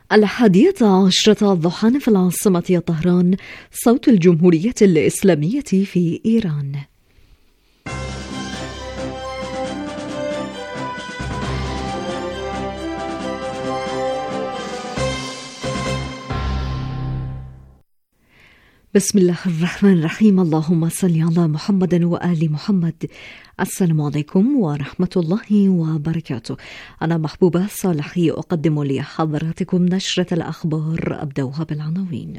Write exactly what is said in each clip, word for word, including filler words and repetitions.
الحادية عشرة ضحى في العاصمة طهران. صوت الجمهورية الإسلامية في إيران. بسم الله الرحمن الرحيم. اللهم صل على محمد وآل محمد. السلام عليكم ورحمة الله وبركاته. أنا محبوبة صالحي أقدم لحضراتكم نشرة الأخبار، أبدأها بالعناوين.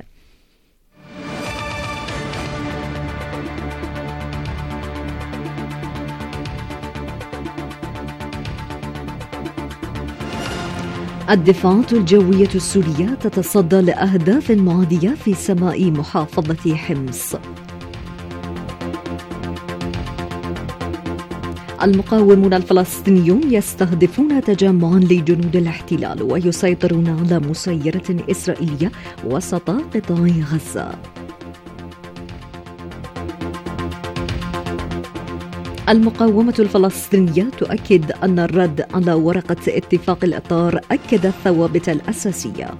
الدفاعات الجوية السورية تتصدى لأهداف معادية في سماء محافظة حمص. المقاومون الفلسطينيون يستهدفون تجمعا لجنود الاحتلال ويسيطرون على مسيرة إسرائيلية وسط قطاع غزة. المقاومة الفلسطينية تؤكد أن الرد على ورقة اتفاق الإطار أكد الثوابت الأساسية.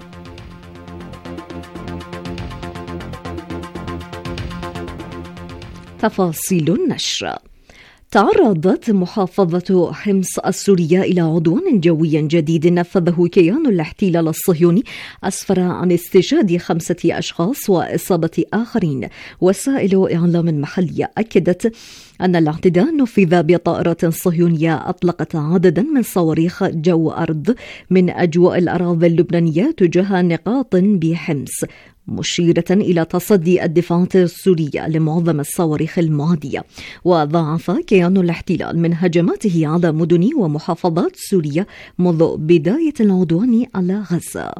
تفاصيل النشر. تعرضت محافظة حمص السورية إلى عدوان جوي جديد نفذه كيان الاحتلال الصهيوني أسفر عن استشهاد خمسة أشخاص وإصابة آخرين. وسائل إعلام محلية أكدت أن الاعتداء نفذ بطائرات صهيونية أطلقت عددا من صواريخ جو أرض من أجواء الأراضي اللبنانية تجاه نقاط بحمص، مشيرة إلى تصدي الدفاعات السورية لمعظم الصواريخ المعادية. وضاعف كيان الاحتلال من هجماته على مدن ومحافظات سورية منذ بداية العدوان على غزة.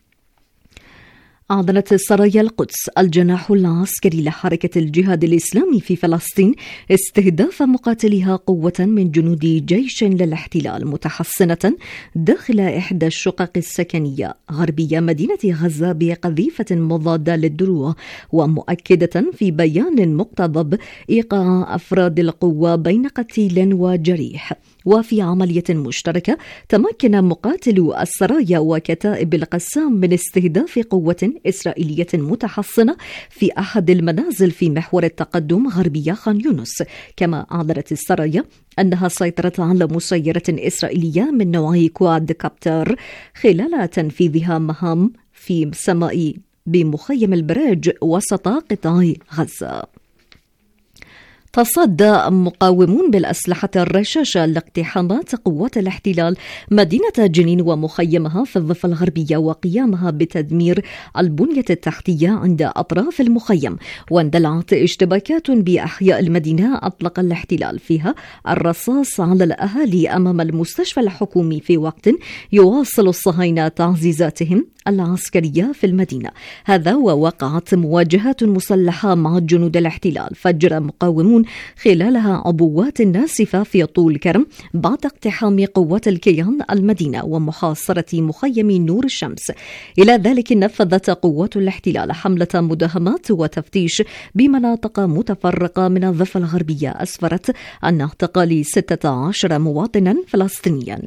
أعلنت سرايا القدس الجناح العسكري لحركة الجهاد الإسلامي في فلسطين استهداف مقاتليها قوة من جنود جيش للاحتلال متحصنة داخل إحدى الشقق السكنية غربية مدينة غزة بقذيفة مضادة للدروع، ومؤكدة في بيان مقتضب إيقاع أفراد القوة بين قتيل وجريح. وفي عملية مشتركة تمكن مقاتلو السرايا وكتائب القسام من استهداف قوة إسرائيلية متحصنة في أحد المنازل في محور التقدم غربية خان يونس. كما أعلنت السرايا أنها سيطرت على مسيرة إسرائيلية من نوع كواد كابتر خلال تنفيذها مهام في سماء بمخيم البراج وسط قطاع غزة. تصدى مقاومون بالأسلحة الرشاشة لاقتحامات قوات الاحتلال مدينة جنين ومخيمها في الضفة الغربية وقيامها بتدمير البنية التحتية عند أطراف المخيم. واندلعت اشتباكات بأحياء المدينة أطلق الاحتلال فيها الرصاص على الأهالي أمام المستشفى الحكومي في وقت يواصل الصهاينة تعزيزاتهم العسكرية في المدينة. هذا ووقعت مواجهات مسلحة مع جنود الاحتلال فجر مقاومون خلالها عبوات ناسفة في طول كرم بعد اقتحام قوات الكيان المدينة ومحاصرة مخيم نور الشمس. إلى ذلك نفذت قوات الاحتلال حملة مداهمات وتفتيش بمناطق متفرقة من الضفة الغربية أسفرت عن اعتقال ستة عشر مواطنا فلسطينيا.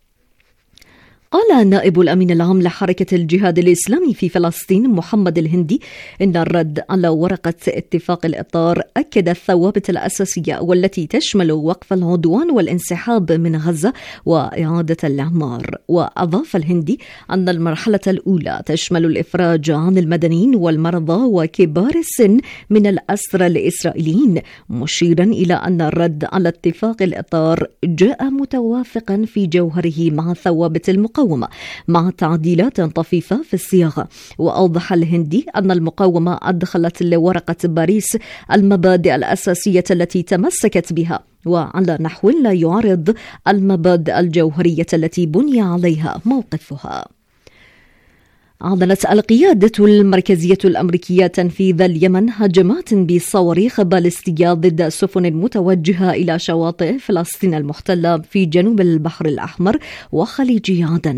قال نائب الأمين العام لحركة الجهاد الإسلامي في فلسطين محمد الهندي إن الرد على ورقة اتفاق الإطار أكد الثوابت الأساسية والتي تشمل وقف العدوان والانسحاب من غزة وإعادة الإعمار. وأضاف الهندي أن المرحلة الأولى تشمل الإفراج عن المدنيين والمرضى وكبار السن من الأسرى الإسرائيليين، مشيرا إلى أن الرد على اتفاق الإطار جاء متوافقا في جوهره مع ثوابت المقاومة مع تعديلات طفيفة في الصياغة. وأوضح الهندي أن المقاومة أدخلت لورقة باريس المبادئ الأساسية التي تمسكت بها وعلى نحو لا يعارض المبادئ الجوهرية التي بني عليها موقفها. أعلنت القيادة المركزية الأمريكية تنفيذ اليمن هجمات بصواريخ باليستية ضد سفن متوجهة إلى شواطئ فلسطين المحتلة في جنوب البحر الأحمر وخليج عدن.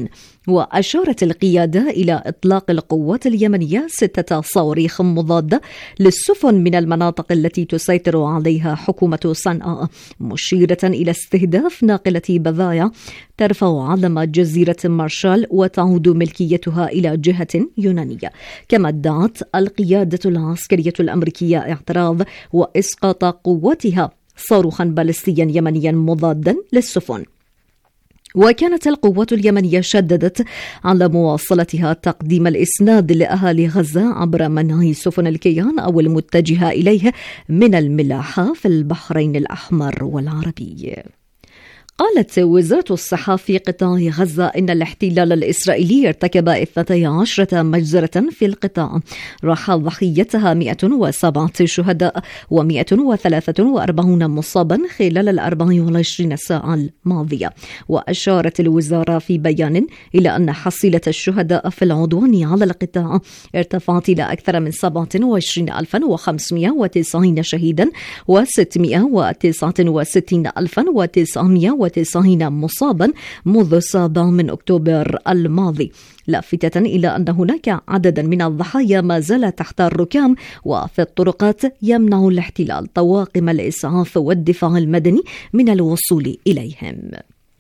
وأشارت القيادة إلى إطلاق القوات اليمنية ستة صواريخ مضادة للسفن من المناطق التي تسيطر عليها حكومة صنعاء، مشيرة إلى استهداف ناقلة بضائع ترفع علم جزيرة مارشال وتعود ملكيتها إلى جهة يونانية. كما ادعت القيادة العسكرية الأمريكية اعتراض وإسقاط قوتها صاروخا باليستيا يمنيا مضادا للسفن. وكانت القوات اليمنية شددت على مواصلتها تقديم الإسناد لأهالي غزة عبر منع سفن الكيان أو المتجهة إليه من الملاحة في البحرين الأحمر والعربي. قالت وزارة الصحة في قطاع غزة إن الاحتلال الإسرائيلي ارتكب اثنتي عشرة مجزرة في القطاع راح ضحيتها مئة وسبعة شهداء ومئة وثلاثة وأربعين مصابا خلال الأربع والعشرين ساعة الماضية. وأشارت الوزارة في بيان إلى أن حصيلة الشهداء في العدوان على القطاع ارتفعت إلى أكثر من سبعة وعشرين ألفا وخمسمئة وتسعين شهيدا وستمئة وتسعة وستين ألفا وتسعمئة وتسعين مصابا منذ السابع من أكتوبر الماضي، لافتة إلى أن هناك عددا من الضحايا ما زال تحت الركام وفي الطرقات يمنع الاحتلال طواقم الإسعاف والدفاع المدني من الوصول إليهم.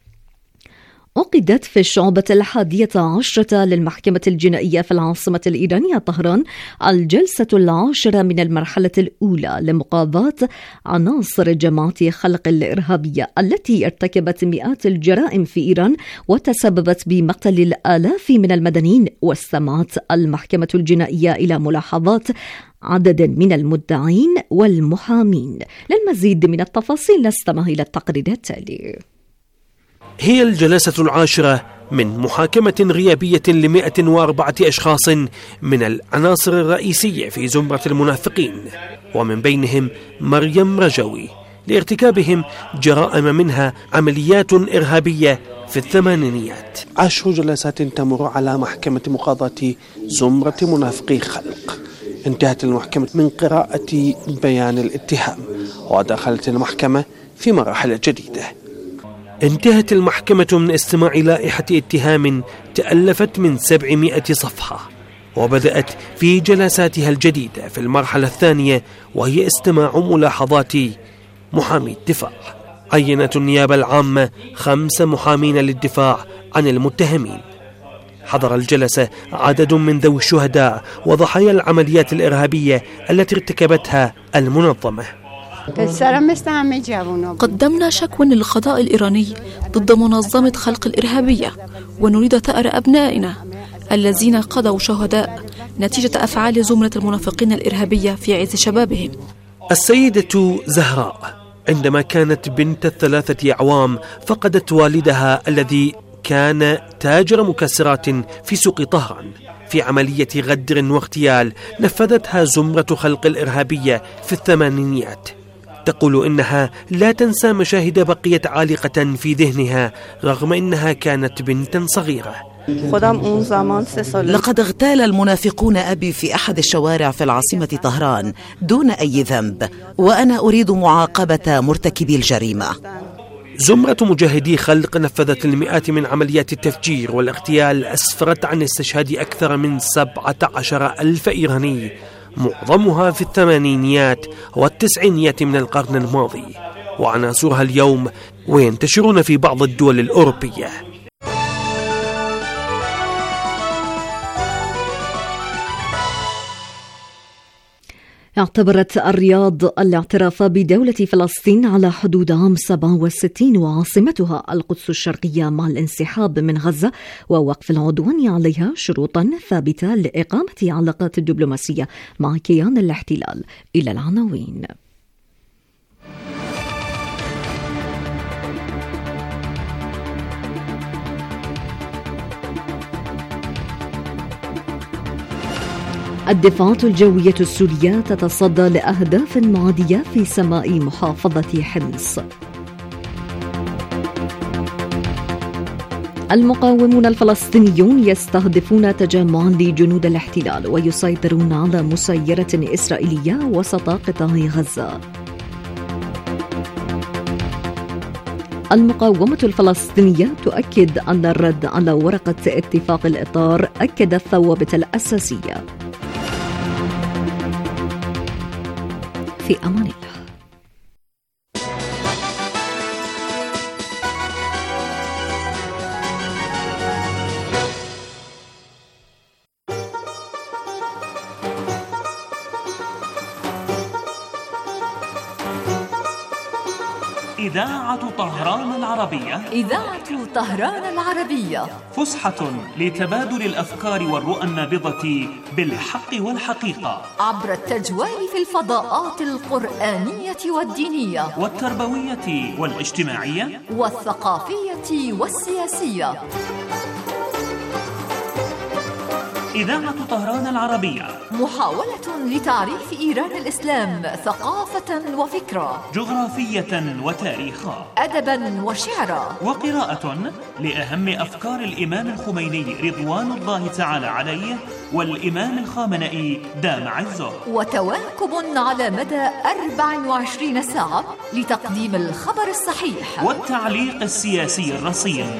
عقدت في الشعبة الحادية عشرة للمحكمة الجنائية في العاصمة الإيرانية طهران الجلسة العاشرة من المرحلة الأولى لمقاضاة عناصر جماعة خلق الإرهابية التي ارتكبت مئات الجرائم في إيران وتسببت بمقتل الآلاف من المدنيين. واستمعت المحكمة الجنائية إلى ملاحظات عدد من المدعين والمحامين. للمزيد من التفاصيل نستمع إلى التقرير التالي. هي الجلسة العاشرة من محاكمة غيابية لمئة وأربعة أشخاص من العناصر الرئيسية في زمرة المنافقين، ومن بينهم مريم رجوي، لارتكابهم جرائم منها عمليات إرهابية في الثمانينيات. عشر جلسات تمر على محكمة مقاضاة زمرة منافقي خلق. انتهت المحكمة من قراءة بيان الاتهام ودخلت المحكمة في مراحل جديدة. انتهت المحكمة من استماع لائحة اتهام تألفت من سبعمائة صفحة، وبدأت في جلساتها الجديدة في المرحلة الثانية وهي استماع ملاحظات محامي الدفاع. عينت النيابة العامة خمس محامين للدفاع عن المتهمين. حضر الجلسة عدد من ذوي الشهداء وضحايا العمليات الإرهابية التي ارتكبتها المنظمة. قدمنا شكوى للقضاء الإيراني ضد منظمة خلق الإرهابية، ونريد ثأر أبنائنا الذين قضوا شهداء نتيجة أفعال زمرة المنافقين الإرهابية في عز شبابهم. السيدة زهراء عندما كانت بنت الثلاثة أعوام فقدت والدها الذي كان تاجر مكسرات في سوق طهران في عملية غدر واغتيال نفذتها زمرة خلق الإرهابية في الثمانينيات. تقول إنها لا تنسى مشاهد بقيت عالقة في ذهنها رغم إنها كانت بنتا صغيرة. لقد اغتال المنافقون أبي في أحد الشوارع في العاصمة طهران دون أي ذنب، وأنا أريد معاقبة مرتكبي الجريمة. زمرة مجاهدي خلق نفذت المئات من عمليات التفجير والاغتيال أسفرت عن استشهاد أكثر من سبعة عشر ألف إيراني، معظمها في الثمانينيات والتسعينيات من القرن الماضي، وعناصرها اليوم وينتشرون في بعض الدول الأوروبية. اعتبرت الرياض الاعتراف بدولة فلسطين على حدود عام سبعة وستين وعاصمتها القدس الشرقية مع الانسحاب من غزة ووقف العدوان عليها شروطا ثابتة لإقامة علاقات دبلوماسية مع كيان الاحتلال. إلى العناوين. الدفاعات الجوية السورية تتصدى لأهداف معادية في سماء محافظة حمص. المقاومون الفلسطينيون يستهدفون تجمعا لجنود الاحتلال ويسيطرون على مسيرة إسرائيلية وسط قطاع غزة. المقاومة الفلسطينية تؤكد أن الرد على ورقة اتفاق الإطار أكد الثوابت الأساسية. في أمان الله. إذاعة طهران العربية. إذاعة طهران العربية فسحة لتبادل الأفكار والرؤى النابضة بالحق والحقيقة عبر التجوال في الفضاءات القرآنية والدينية والتربوية والاجتماعية والثقافية والسياسية. إذاعة طهران العربية محاولة لتعريف إيران الإسلام ثقافة وفكرة، جغرافية وتاريخا، أدبا وشعرا، وقراءة لأهم أفكار الإمام الخميني رضوان الله تعالى عليه والإمام الخامنئي دام عزه، وتواكب على مدى أربع وعشرين ساعة لتقديم الخبر الصحيح والتعليق السياسي الرصين.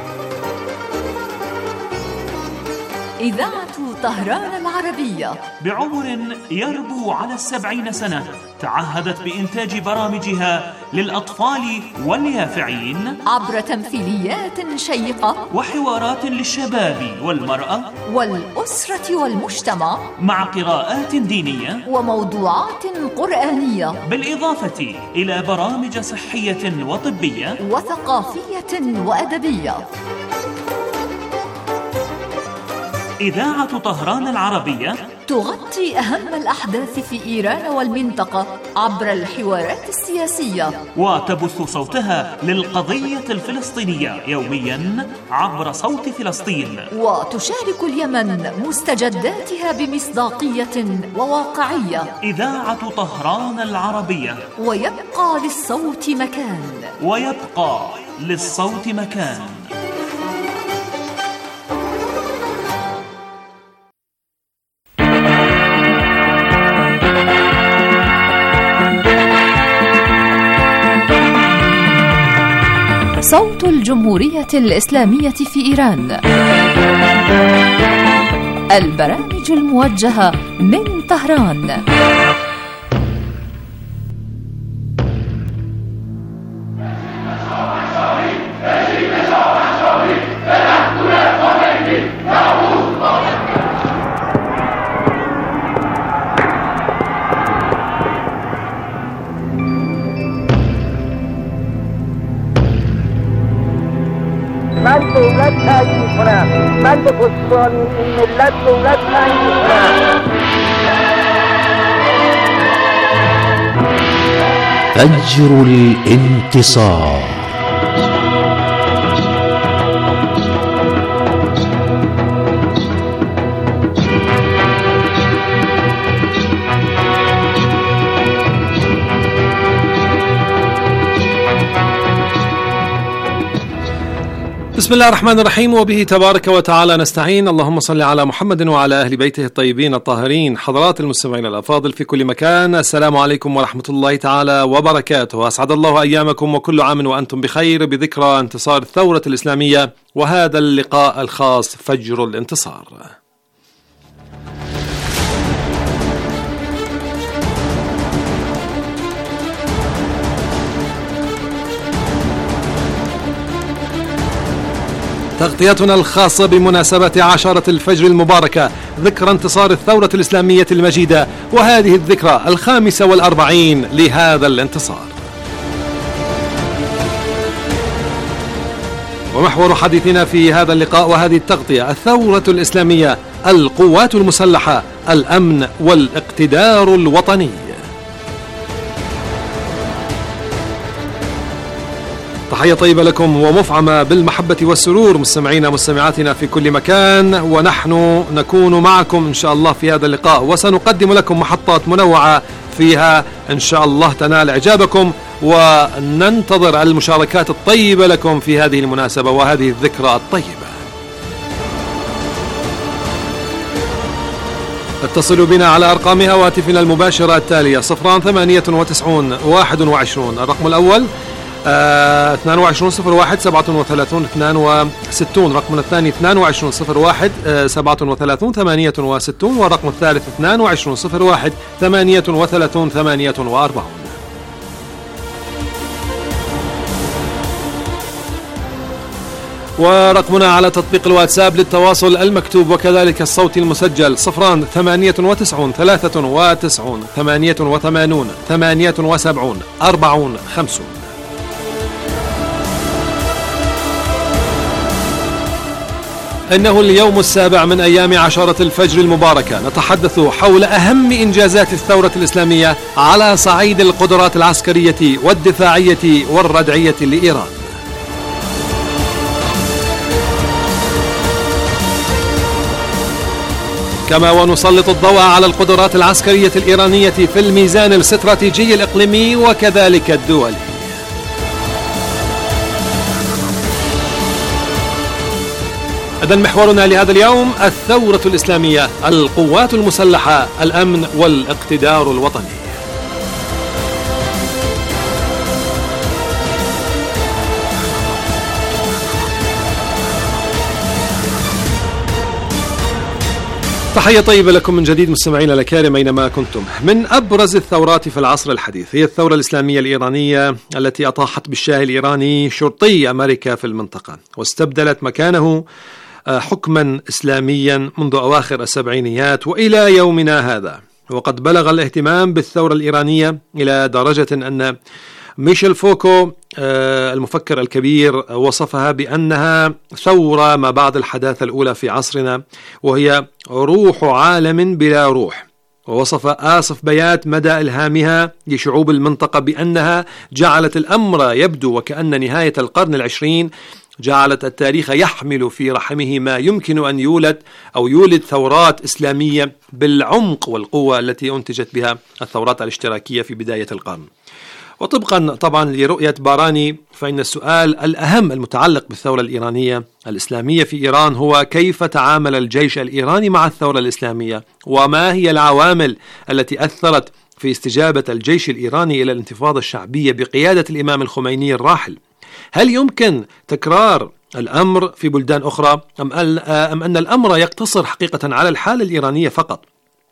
إذاعة طهران العربية بعمر يربو على السبعين سنة تعهدت بإنتاج برامجها للأطفال واليافعين عبر تمثيليات شيقة وحوارات للشباب والمرأة والأسرة والمجتمع مع قراءات دينية وموضوعات قرآنية، بالإضافة إلى برامج صحية وطبية وثقافية وأدبية. إذاعة طهران العربية تغطي أهم الأحداث في إيران والمنطقة عبر الحوارات السياسية، وتبث صوتها للقضية الفلسطينية يوميا عبر صوت فلسطين، وتشارك اليمن مستجداتها بمصداقية وواقعية. إذاعة طهران العربية، ويبقى للصوت مكان، ويبقى للصوت مكان. صوت الجمهورية الإسلامية في إيران، البرامج الموجهة من طهران. من دولت تعیین کنم، من به پشتیبانی این ملت دولت تعیین کنم. فجر الانتصار. بسم الله الرحمن الرحيم، وبه تبارك وتعالى نستعين. اللهم صل على محمد وعلى أهل بيته الطيبين الطاهرين. حضرات المستمعين الأفاضل في كل مكان، السلام عليكم ورحمة الله تعالى وبركاته. أسعد الله أيامكم وكل عام وأنتم بخير بذكرى انتصار الثورة الإسلامية، وهذا اللقاء الخاص فجر الانتصار. تغطيتنا الخاصة بمناسبة عشرة الفجر المباركة، ذكرى انتصار الثورة الإسلامية المجيدة، وهذه الذكرى الخامسة والأربعين لهذا الانتصار. ومحور حديثنا في هذا اللقاء وهذه التغطية الثورة الإسلامية، القوات المسلحة، الأمن والاقتدار الوطني. تحية طيبة لكم ومفعمة بالمحبة والسرور مستمعينا مستمعاتنا في كل مكان، ونحن نكون معكم إن شاء الله في هذا اللقاء، وسنقدم لكم محطات منوعة فيها إن شاء الله تنال إعجابكم، وننتظر المشاركات الطيبة لكم في هذه المناسبة وهذه الذكرى الطيبة. اتصلوا بنا على أرقام هواتفنا المباشرة التالية: صفران ثمانية وتسعون واحد وعشرون الرقم الأول، اثنان وعشرين صفر واحد سبعة وثلاثين اثنان وستين. رقمنا الثاني اثنان وعشرين صفر واحد سبعة وثلاثين ثمانية وستين، والرقم الثالث اثنان وعشرين صفر واحد ثمانية وثلاثين ثمانية وأربعين. ورقمنا على تطبيق الواتساب للتواصل المكتوب وكذلك الصوتي المسجل صفران ثمانية وتسعون ثلاثة وتسعون ثمانية وثمانون ثمانية وسبعون أربعون خمسون. إنه اليوم السابع من أيام عشرة الفجر المباركة، نتحدث حول أهم إنجازات الثورة الإسلامية على صعيد القدرات العسكرية والدفاعية والردعية لإيران. كما ونسلط الضوء على القدرات العسكرية الإيرانية في الميزان الاستراتيجي الإقليمي وكذلك الدولي. إذن محورنا لهذا اليوم الثورة الإسلامية، القوات المسلحة، الأمن والاقتدار الوطني. تحية طيبة لكم من جديد مستمعينا الأكارم أينما كنتم. من أبرز الثورات في العصر الحديث هي الثورة الإسلامية الإيرانية التي أطاحت بالشاه الإيراني شرطي أمريكا في المنطقة واستبدلت مكانه حكما إسلاميا منذ أواخر السبعينيات وإلى يومنا هذا. وقد بلغ الاهتمام بالثورة الإيرانية إلى درجة أن ميشيل فوكو المفكر الكبير وصفها بأنها ثورة ما بعد الحداثة الأولى في عصرنا، وهي روح عالم بلا روح. ووصف آصف بيات مدى إلهامها لشعوب المنطقة بأنها جعلت الأمر يبدو وكأن نهاية القرن العشرين جعلت التاريخ يحمل في رحمه ما يمكن أن يولد أو يولد ثورات إسلامية بالعمق والقوة التي أنتجت بها الثورات الاشتراكية في بداية القرن. وطبقا طبعا لرؤية باراني، فإن السؤال الأهم المتعلق بالثورة الإيرانية الإسلامية في إيران هو كيف تعامل الجيش الإيراني مع الثورة الإسلامية، وما هي العوامل التي أثرت في استجابة الجيش الإيراني إلى الانتفاضة الشعبية بقيادة الإمام الخميني الراحل. هل يمكن تكرار الأمر في بلدان أخرى أم أن الأمر يقتصر حقيقة على الحالة الإيرانية فقط؟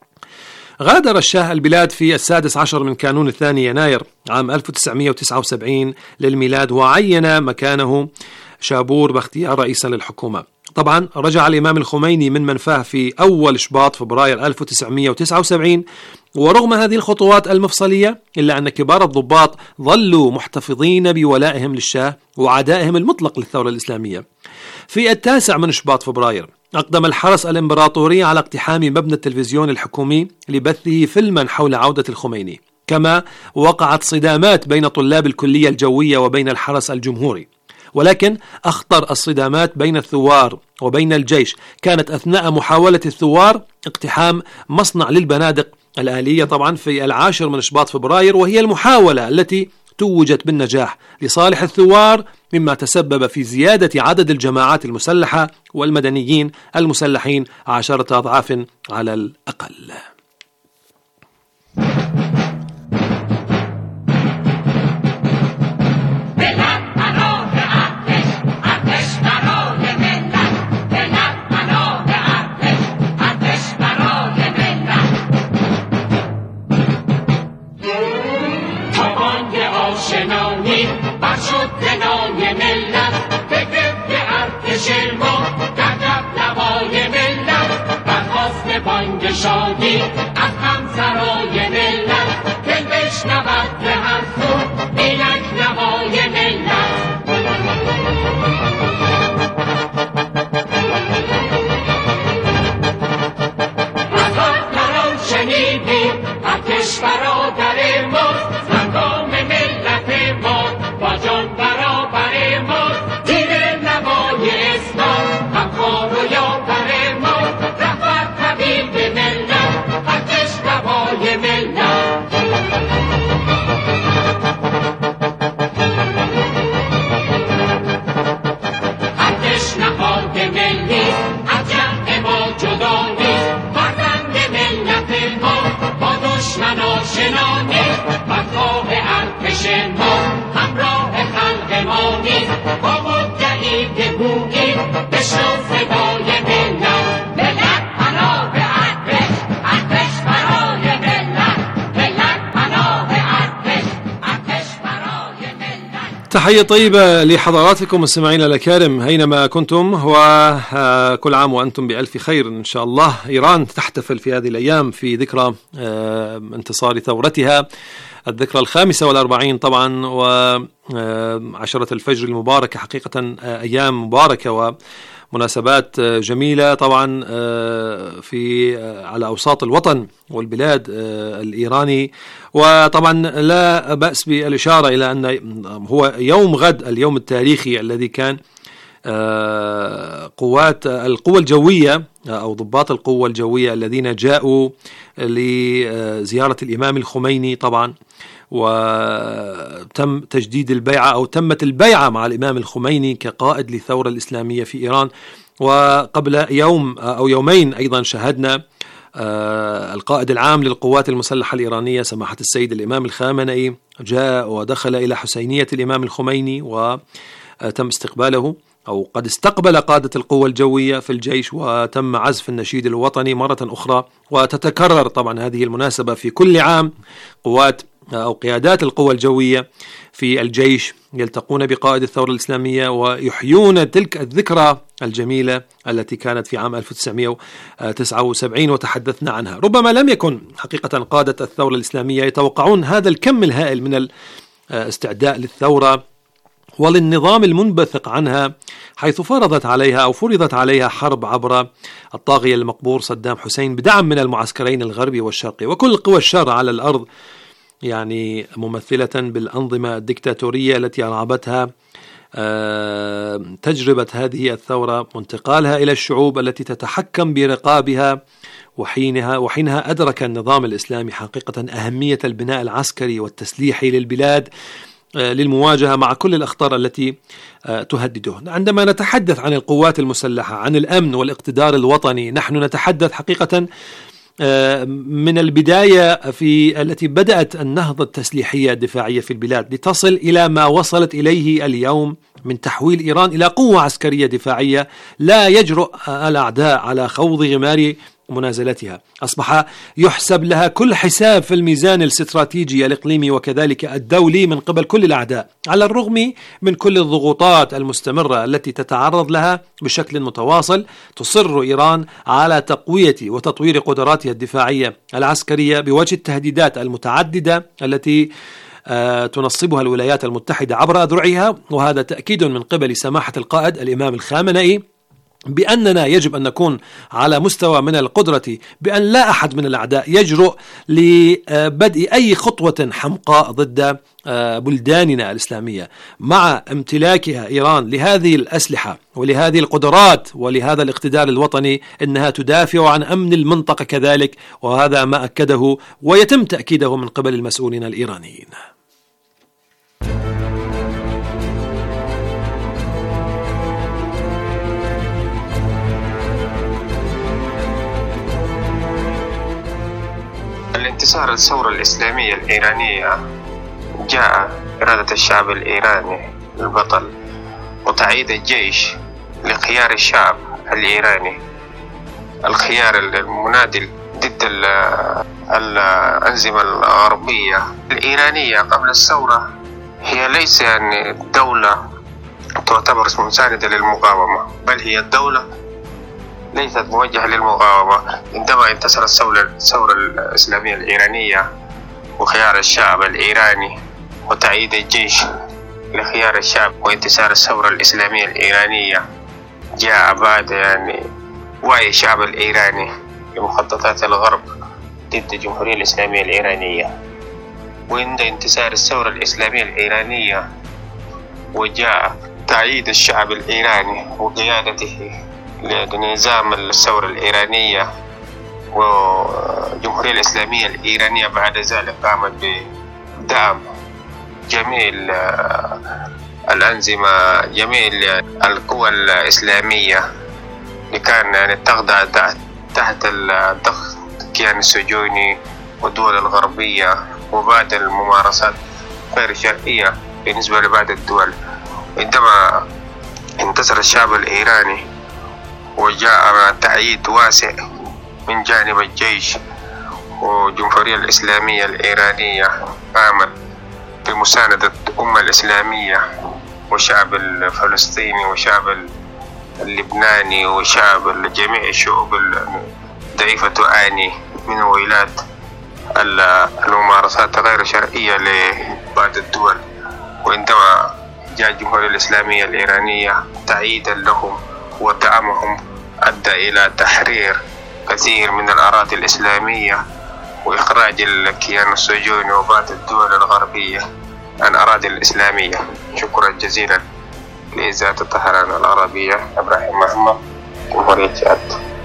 غادر الشاه البلاد في السادس عشر من كانون الثاني يناير عام ألف وتسعمائة وتسعة وسبعين للميلاد، وعين مكانه شابور باختيار رئيسا للحكومة. طبعا رجع الإمام الخميني من منفاه في أول شباط فبراير ألف وتسعمائة وتسعة وسبعين، ورغم هذه الخطوات المفصلية إلا أن كبار الضباط ظلوا محتفظين بولائهم للشاه وعدائهم المطلق للثورة الإسلامية. في التاسع من شباط فبراير أقدم الحرس الإمبراطوري على اقتحام مبنى التلفزيون الحكومي لبثه فيلما حول عودة الخميني، كما وقعت صدامات بين طلاب الكلية الجوية وبين الحرس الجمهوري. ولكن أخطر الصدامات بين الثوار وبين الجيش كانت أثناء محاولة الثوار اقتحام مصنع للبنادق الآلية طبعا في العاشر من شباط فبراير، وهي المحاولة التي توجت بالنجاح لصالح الثوار، مما تسبب في زيادة عدد الجماعات المسلحة والمدنيين المسلحين عشرة أضعاف على الأقل. شادی از همسرای ملت دل بشنود به هر سو اینک نوای ملت. از حق دران شنیدیم هر کشورادر ما، سنگام ملت ما با جان برابر ما، تیر نوای اسلام همخوار و یاور ما، رهبر طبیب ملت هر کشورای بوئید بشنو صدای ملت ملت پناه ارتش ارتش برای ملت ملت پناه ارتش ارتش برای ملت. تحية طيبة لحضراتكم مستمعينا الأكارم أينما كنتم، وكل عام وأنتم بألف خير إن شاء الله. إيران تحتفل في هذه الأيام في ذكرى انتصار ثورتها، الذكرى الخامسة والأربعين طبعا، وعشرة الفجر المباركة، حقيقة أيام مباركة ومناسبات جميلة طبعا في على أوساط الوطن والبلاد الإيراني. وطبعا لا بأس بالإشارة إلى أن هو يوم غد اليوم التاريخي الذي كان قوات القوة الجوية أو ضباط القوة الجوية الذين جاءوا لزيارة الإمام الخميني طبعا، وتم تجديد البيعة أو تمت البيعة مع الإمام الخميني كقائد للثورة الإسلامية في إيران. وقبل يوم أو يومين أيضا شهدنا القائد العام للقوات المسلحة الإيرانية سماحة السيد الإمام الخامنئي جاء ودخل إلى حسينية الإمام الخميني وتم استقباله أو قد استقبل قادة القوة الجوية في الجيش، وتم عزف النشيد الوطني مرة أخرى. وتتكرر طبعا هذه المناسبة في كل عام، قوات أو قيادات القوة الجوية في الجيش يلتقون بقائد الثورة الإسلامية ويحيون تلك الذكرى الجميلة التي كانت في عام ألف وتسعمائة وتسعة وسبعين وتحدثنا عنها. ربما لم يكن حقيقة قادة الثورة الإسلامية يتوقعون هذا الكم الهائل من الاستعداء للثورة وللنظام المنبثق عنها، حيث فرضت عليها أو فرضت عليها حرب عبر الطاغية المقبور صدام حسين بدعم من المعسكرين الغربي والشرقي وكل قوى الشر على الأرض، يعني ممثلة بالأنظمة الدكتاتورية التي ألعبتها تجربة هذه الثورة وانتقالها إلى الشعوب التي تتحكم برقابها. وحينها وحينها أدرك النظام الإسلامي حقيقة أهمية البناء العسكري والتسليحي للبلاد للمواجهة مع كل الأخطار التي تهدده. عندما نتحدث عن القوات المسلحة، عن الأمن والاقتدار الوطني، نحن نتحدث حقيقة من البداية في التي بدأت النهضة التسليحية الدفاعية في البلاد لتصل إلى ما وصلت إليه اليوم من تحويل إيران إلى قوة عسكرية دفاعية لا يجرؤ الأعداء على خوض غمار منازلتها. أصبح يحسب لها كل حساب في الميزان الاستراتيجي الإقليمي وكذلك الدولي من قبل كل الأعداء، على الرغم من كل الضغوطات المستمرة التي تتعرض لها بشكل متواصل. تصر إيران على تقوية وتطوير قدراتها الدفاعية العسكرية بوجه التهديدات المتعددة التي تنصبها الولايات المتحدة عبر أذرعها، وهذا تأكيد من قبل سماحة القائد الإمام الخامنئي بأننا يجب أن نكون على مستوى من القدرة بأن لا أحد من الأعداء يجرؤ لبدء أي خطوة حمقاء ضد بلداننا الإسلامية. مع امتلاكها إيران لهذه الأسلحة ولهذه القدرات ولهذا الاقتدار الوطني، إنها تدافع عن أمن المنطقة كذلك، وهذا ما أكده ويتم تأكيده من قبل المسؤولين الإيرانيين. انتصار الثورة الإسلامية الإيرانية جاء إرادة الشعب الإيراني البطل وتعييد الجيش لخيار الشعب الإيراني، الخيار المنادل ضد الأنظمة الغربية. الإيرانية قبل الثورة هي ليس يعني دولة تعتبر مساندة للمقاومة، بل هي الدولة ليست موجهة للمقاومة. عندما انتصر الثورة الإسلامية الإيرانية وخيار الشعب الإيراني وتعييد الجيش لخيار الشعب وانتصار الثورة الإسلامية الإيرانية، جاء بعد يعني وعي الشعب الإيراني لمخططات الغرب ضد الجمهورية الإسلامية الإيرانية. وعند انتصار الثورة الإسلامية الإيرانية وجاء تعييد الشعب الإيراني وقيادته لنظام الثورة الإيرانية والجمهورية الإسلامية الإيرانية، بعد ذلك قامت بدعم جميع الأنظمة جميع القوى الإسلامية اللي كان يعني تخضع تحت الضغط الكيان الصهيوني والدول الغربية، وبعد الممارسات غير شرعية بالنسبة لبعض الدول. عندما انتصر الشعب الإيراني وجاء تأييد واسع من جانب الجيش والجمهورية الإسلامية الإيرانية قامت بمساندة الأمة الإسلامية والشعب الفلسطيني والشعب اللبناني وشعب جميع الشعوب الضعيفة تعاني من ويلات الممارسات غير شرعية لبعض الدول. وعندما جاء الجمهورية الإسلامية الإيرانية تأييدا لهم ودعمهم أدى إلى تحرير كثير من الأراضي الإسلامية وإخراج الكيان الصهيوني وبعض الدول الغربية عن أراضي الإسلامية. شكرا جزيلا لإذاعة طهران العربية. إبراهيم محمد، جمهورية تشاد.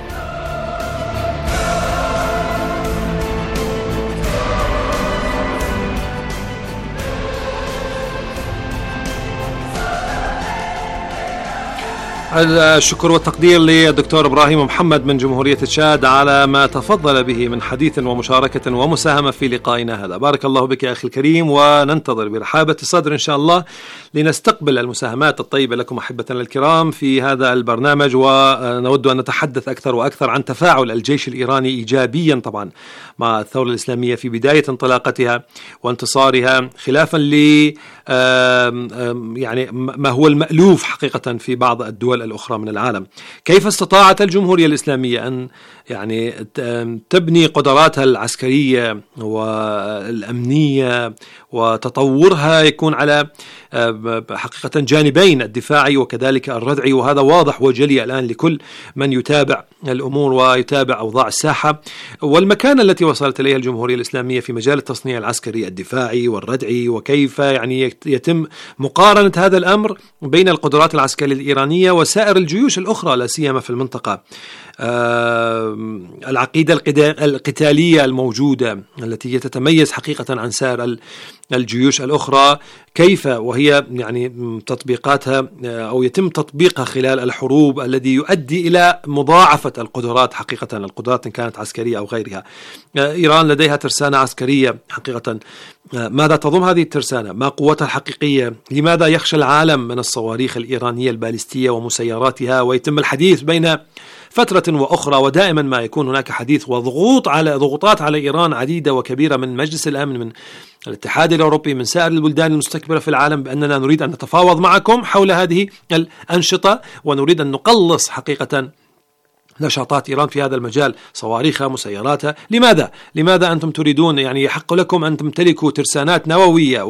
الشكر والتقدير للدكتور إبراهيم محمد من جمهورية تشاد على ما تفضل به من حديث ومشاركة ومساهمة في لقائنا هذا. بارك الله بك يا أخي الكريم، وننتظر برحابة صدر إن شاء الله لنستقبل المساهمات الطيبة لكم أحبتنا الكرام في هذا البرنامج. ونود أن نتحدث أكثر وأكثر عن تفاعل الجيش الإيراني إيجابيا طبعا مع الثورة الإسلامية في بداية انطلاقتها وانتصارها، خلافا ل يعني ما هو المألوف حقيقة في بعض الدول الأخرى من العالم. كيف استطاعت الجمهورية الإسلامية أن يعني تبني قدراتها العسكرية والأمنية وتطورها يكون على حقيقة جانبين، الدفاعي وكذلك الردعي، وهذا واضح وجلي الآن لكل من يتابع الأمور ويتابع أوضاع الساحة والمكانة التي وصلت إليها الجمهورية الإسلامية في مجال التصنيع العسكري الدفاعي والردعي، وكيف يعني يتم مقارنة هذا الأمر بين القدرات العسكرية الإيرانية وسائر الجيوش الأخرى لا سيما في المنطقة. آه العقيدة القتالية الموجودة التي تتميز حقيقة عن سائر الجيوش الأخرى، كيف وهي يعني تطبيقاتها أو يتم تطبيقها خلال الحروب الذي يؤدي إلى مضاعفة القدرات حقيقة، القدرات إن كانت عسكرية أو غيرها. آه إيران لديها ترسانة عسكرية حقيقة، آه ماذا تضم هذه الترسانة؟ ما قوتها الحقيقية؟ لماذا يخشى العالم من الصواريخ الإيرانية البالستية ومسيراتها؟ ويتم الحديث بين فترة وأخرى، ودائما ما يكون هناك حديث وضغوط على ضغوطات على إيران عديدة وكبيرة من مجلس الأمن، من الاتحاد الأوروبي، من سائر البلدان المستكبرة في العالم، بأننا نريد أن نتفاوض معكم حول هذه الأنشطة ونريد أن نقلص حقيقة نشاطات إيران في هذا المجال، صواريخها، مسيراتها. لماذا؟ لماذا أنتم تريدون يعني يحق لكم أن تمتلكوا ترسانات نووية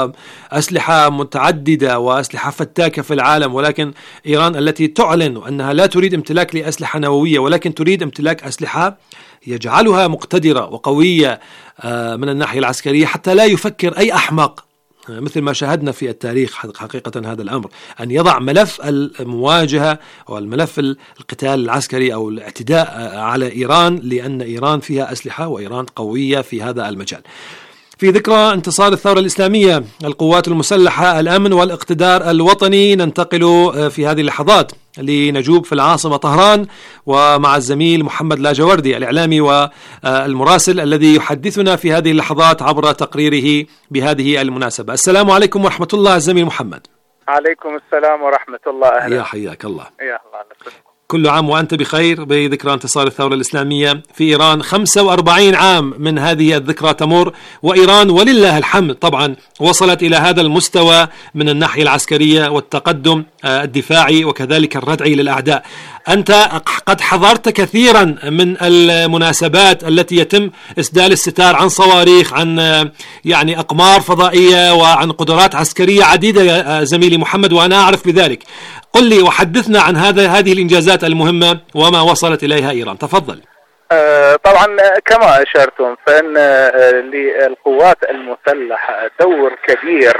وأسلحة متعددة وأسلحة فتاكة في العالم، ولكن إيران التي تعلن أنها لا تريد امتلاك لأسلحة نووية ولكن تريد امتلاك أسلحة يجعلها مقتدرة وقوية من الناحية العسكرية حتى لا يفكر أي أحمق مثل ما شاهدنا في التاريخ حقيقة هذا الأمر أن يضع ملف المواجهة والملف القتال العسكري أو الاعتداء على إيران، لأن إيران فيها أسلحة وإيران قوية في هذا المجال. في ذكرى انتصار الثورة الإسلامية، القوات المسلحة، الأمن والاقتدار الوطني، ننتقل في هذه اللحظات لنجوب في العاصمة طهران ومع الزميل محمد لاجوردي الإعلامي والمراسل الذي يحدثنا في هذه اللحظات عبر تقريره بهذه المناسبة. السلام عليكم ورحمة الله الزميل محمد. عليكم السلام ورحمة الله. أهلا. يا حياك الله. يا الله. كل عام وأنت بخير بذكرى انتصار الثورة الإسلامية في إيران. خمسة وأربعين عام من هذه الذكرى تمر، وإيران ولله الحمد طبعا وصلت إلى هذا المستوى من الناحية العسكرية والتقدم الدفاعي وكذلك الردعي للأعداء. أنت قد حضرت كثيرا من المناسبات التي يتم إسدال الستار عن صواريخ، عن يعني أقمار فضائية وعن قدرات عسكرية عديدة يا زميلي محمد، وأنا أعرف بذلك. قل لي وحدثنا عن هذا هذه الإنجازات المهمة وما وصلت إليها إيران. تفضل. آه طبعا كما أشرتم فإن آه للقوات المسلحة دور كبير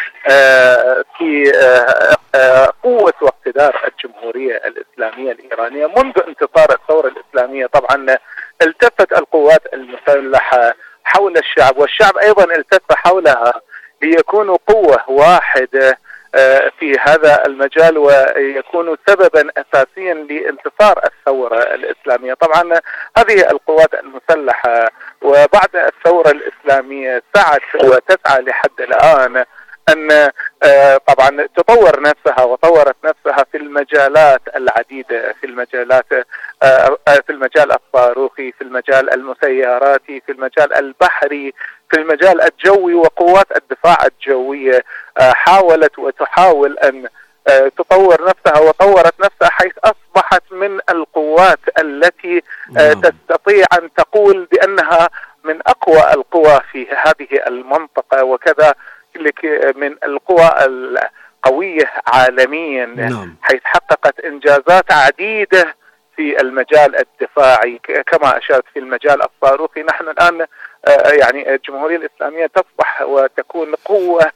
آه في آه آه قوة واقتدار الجمهورية الإسلامية الإيرانية منذ انتصار الثورة الإسلامية. طبعا التفت القوات المسلحة حول الشعب، والشعب أيضا التف حولها ليكونوا قوة واحدة في هذا المجال ويكون سببا أساسيا لانتصار الثورة الإسلامية. طبعا هذه القوات المسلحة وبعد الثورة الإسلامية سعت وتسعى لحد الآن أن طبعا تطور نفسها وطورت نفسها في المجالات العديدة، في المجالات في المجال الصاروخي، في المجال المسيراتي، في المجال البحري، في المجال الجوي، وقوات الدفاع الجوية حاولت وتحاول أن تطور نفسها وطورت نفسها حيث أصبحت من القوات التي تستطيع أن تقول بأنها من أقوى القوى في هذه المنطقة، وكذا من القوى القوية عالميا، نعم. حيث حققت إنجازات عديدة في المجال الدفاعي كما أشرت في المجال الصاروخي. نحن الآن يعني الجمهورية الإسلامية تصبح وتكون قوة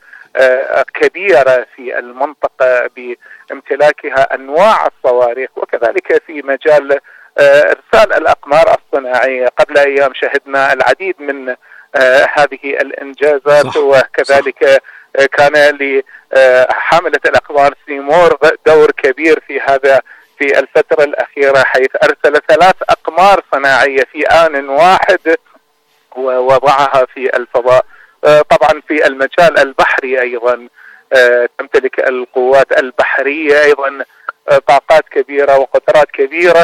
كبيرة في المنطقة بامتلاكها أنواع الصواريخ، وكذلك في مجال إرسال الأقمار الصناعية. قبل أيام شهدنا العديد من هذه الإنجازات، صح. وكذلك صح. كان لحاملة الأقمار سيمور دور كبير في هذا في الفترة الأخيرة، حيث أرسل ثلاث أقمار صناعية في آن واحد ووضعها في الفضاء. طبعا في المجال البحري أيضا تمتلك القوات البحرية أيضا طاقات كبيرة وقدرات كبيرة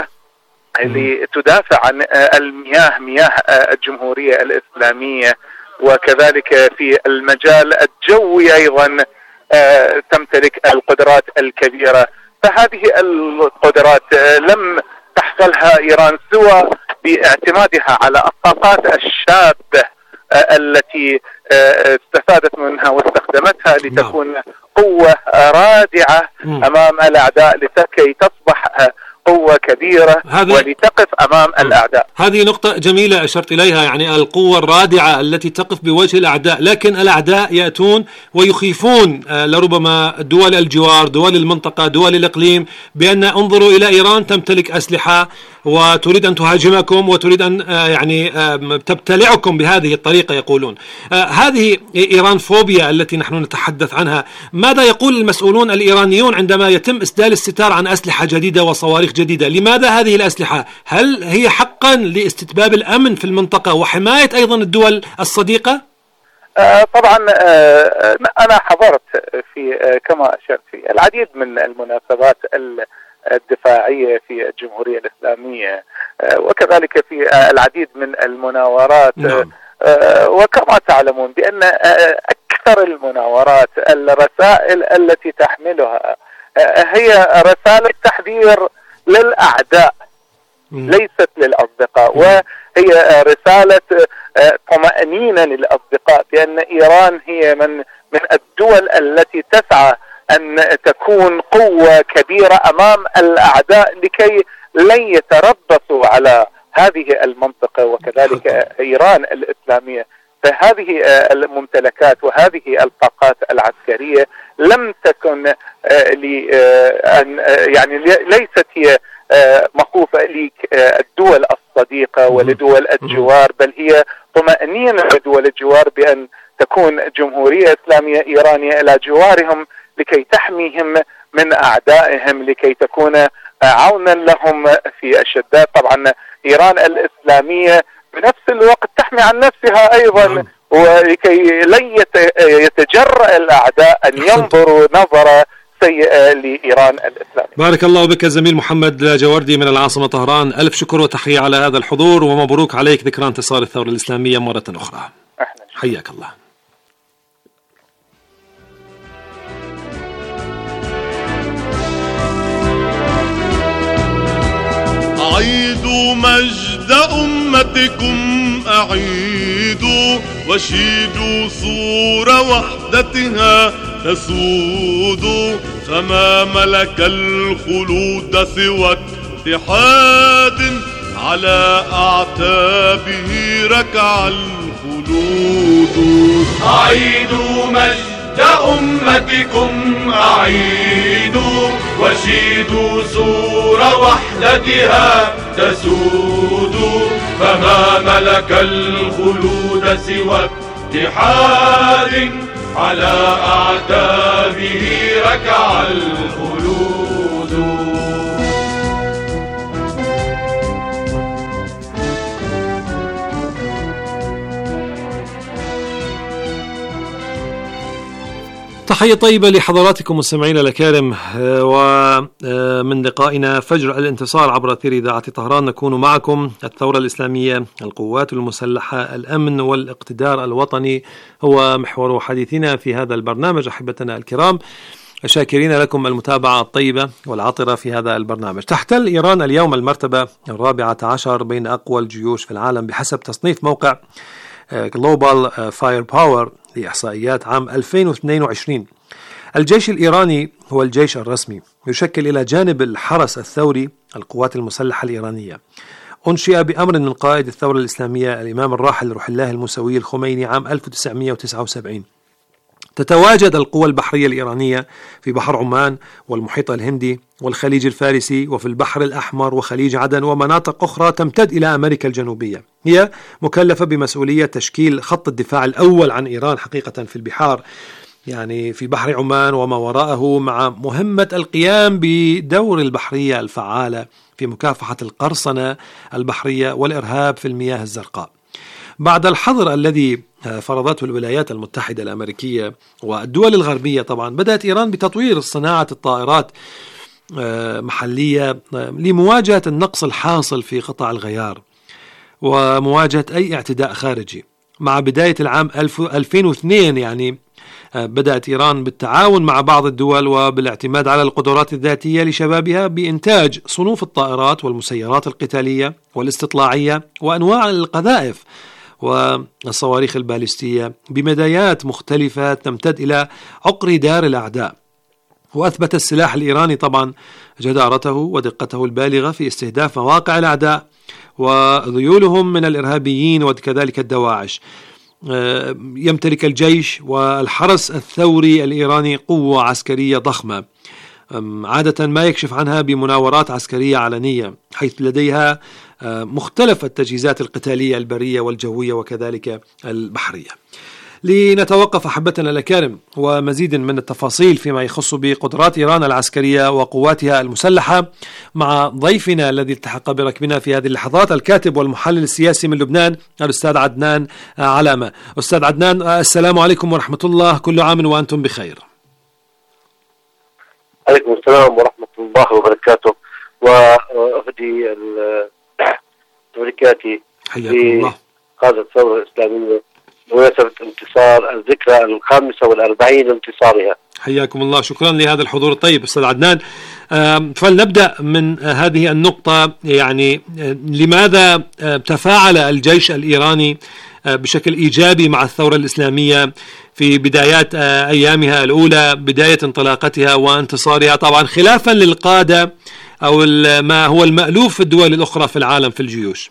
لتدافع عن المياه، مياه الجمهورية الإسلامية. وكذلك في المجال الجوي أيضا تمتلك القدرات الكبيرة. فهذه القدرات لم تحصلها إيران سوى باعتمادها على الطاقات الشابة التي استفادت منها واستخدمتها لتكون قوة رادعة أمام الأعداء، لكي تصبح قوة كبيرة ولتقف أمام الأعداء. هذه نقطة جميلة أشرت إليها، يعني القوة الرادعة التي تقف بوجه الأعداء، لكن الأعداء يأتون ويخيفون لربما دول الجوار، دول المنطقة، دول الإقليم، بأن انظروا إلى إيران تمتلك أسلحة وتريد أن تهاجمكم وتريد أن يعني تبتلعكم بهذه الطريقة يقولون. هذه إيران فوبيا التي نحن نتحدث عنها. ماذا يقول المسؤولون الإيرانيون عندما يتم إسدال الستار عن أسلحة جديدة وصواريخ جديدة؟ لماذا هذه الأسلحة؟ هل هي حقا لاستتباب الأمن في المنطقة وحماية أيضا الدول الصديقة؟ آه طبعا آه أنا حضرت في آه كما أشرت في العديد من المناسبات الدفاعية في الجمهورية الإسلامية، آه وكذلك في آه العديد من المناورات. نعم. آه وكما تعلمون بأن آه أكثر المناورات الرسائل التي تحملها آه هي رسالة تحذير للأعداء، ليست للأصدقاء، وهي رسالة طمأنينة للأصدقاء بأن إيران هي من من الدول التي تسعى أن تكون قوة كبيرة أمام الأعداء لكي لن يتربصوا على هذه المنطقة، وكذلك إيران الإسلامية. فهذه الممتلكات وهذه الطاقات العسكرية لم تكن يعني ليست هي مخوفة للدول الصديقة ولدول الجوار، بل هي طمأنينة لدول الجوار بأن تكون جمهورية إسلامية إيرانية إلى جوارهم لكي تحميهم من أعدائهم، لكي تكون عونا لهم في الشدات. طبعا إيران الإسلامية بنفس الوقت تحمي عن نفسها أيضا، ولكي لن يتجرأ الأعداء أن ينظروا نظرة سيئة لإيران الإسلامية. بارك الله بك زميل محمد جوردي من العاصمة طهران، ألف شكر وتحية على هذا الحضور، ومبروك عليك ذكرى انتصار الثورة الإسلامية مرة أخرى. حياك الله. أعيدوا مجد أمتكم، أعيدوا وشيدوا صور وحدتها تسود، فما ملك الخلود سوى اتحاد، على أعتابه ركع الخلود. أعيدوا مجد أمتكم، أعيدوا وشيدوا صور وحدتها تسود، فما ملك الخلود سوى اتحاد، على أعتابه ركع الخلود. تحية طيبة لحضراتكم مستمعينا الأكارم، ومن لقائنا فجر الانتصار عبر أثير إذاعة طهران نكون معكم. الثورة الإسلامية، القوات المسلحة، الأمن والاقتدار الوطني هو محور حديثنا في هذا البرنامج. أحبتنا الكرام، شاكرين لكم المتابعة الطيبة والعطرة في هذا البرنامج. تحتل إيران اليوم المرتبة الرابعة عشر بين أقوى الجيوش في العالم بحسب تصنيف موقع Global Firepower لإحصائيات عام ألفين واثنين وعشرين. الجيش الإيراني هو الجيش الرسمي، يشكل إلى جانب الحرس الثوري القوات المسلحة الإيرانية. أنشئ بأمر من قائد الثورة الإسلامية الإمام الراحل روح الله الموسوي الخميني عام ألف وتسعمائة وتسعة وسبعين. تتواجد القوى البحرية الإيرانية في بحر عمان والمحيط الهندي والخليج الفارسي وفي البحر الأحمر وخليج عدن ومناطق أخرى تمتد إلى أمريكا الجنوبية. هي مكلفة بمسؤولية تشكيل خط الدفاع الأول عن إيران حقيقة في البحار، يعني في بحر عمان وما وراءه، مع مهمة القيام بدور البحرية الفعالة في مكافحة القرصنة البحرية والإرهاب في المياه الزرقاء. بعد الحظر الذي فرضته الولايات المتحدة الأمريكية والدول الغربية، طبعا بدأت إيران بتطوير صناعة الطائرات محلية لمواجهة النقص الحاصل في قطع الغيار ومواجهة أي اعتداء خارجي. مع بداية العام ألفين واثنين يعني بدأت إيران بالتعاون مع بعض الدول وبالاعتماد على القدرات الذاتية لشبابها بإنتاج صنوف الطائرات والمسيرات القتالية والاستطلاعية وأنواع القذائف والصواريخ البالستية بمدايات مختلفة تمتد إلى عقر دار الأعداء. وأثبت السلاح الإيراني طبعا جدارته ودقته البالغة في استهداف مواقع الأعداء وذيولهم من الإرهابيين وكذلك الدواعش. يمتلك الجيش والحرس الثوري الإيراني قوة عسكرية ضخمة عادة ما يكشف عنها بمناورات عسكرية علنية، حيث لديها مختلف التجهيزات القتالية البرية والجوية وكذلك البحرية. لنتوقف أحبتنا الأكارم ومزيد من التفاصيل فيما يخص بقدرات إيران العسكرية وقواتها المسلحة مع ضيفنا الذي التحق بركبنا في هذه اللحظات، الكاتب والمحلل السياسي من لبنان الأستاذ عدنان علامة. أستاذ عدنان، السلام عليكم ورحمة الله، كل عام وأنتم بخير. عليكم السلام ورحمة الله وبركاته، وأفدي تبريكاتي لقادة الثورة الإسلامية بمناسبة انتصار الذكرى الخامسة والأربعين لانتصارها. حياكم الله، شكرا لهذا الحضور الطيب أستاذ عدنان. فلنبدأ من هذه النقطة، يعني لماذا تفاعل الجيش الإيراني بشكل إيجابي مع الثورة الإسلامية في بدايات أيامها الأولى، بداية انطلاقتها وانتصارها، طبعا خلافا للقادة أو ما هو المألوف في الدول الأخرى في العالم في الجيوش؟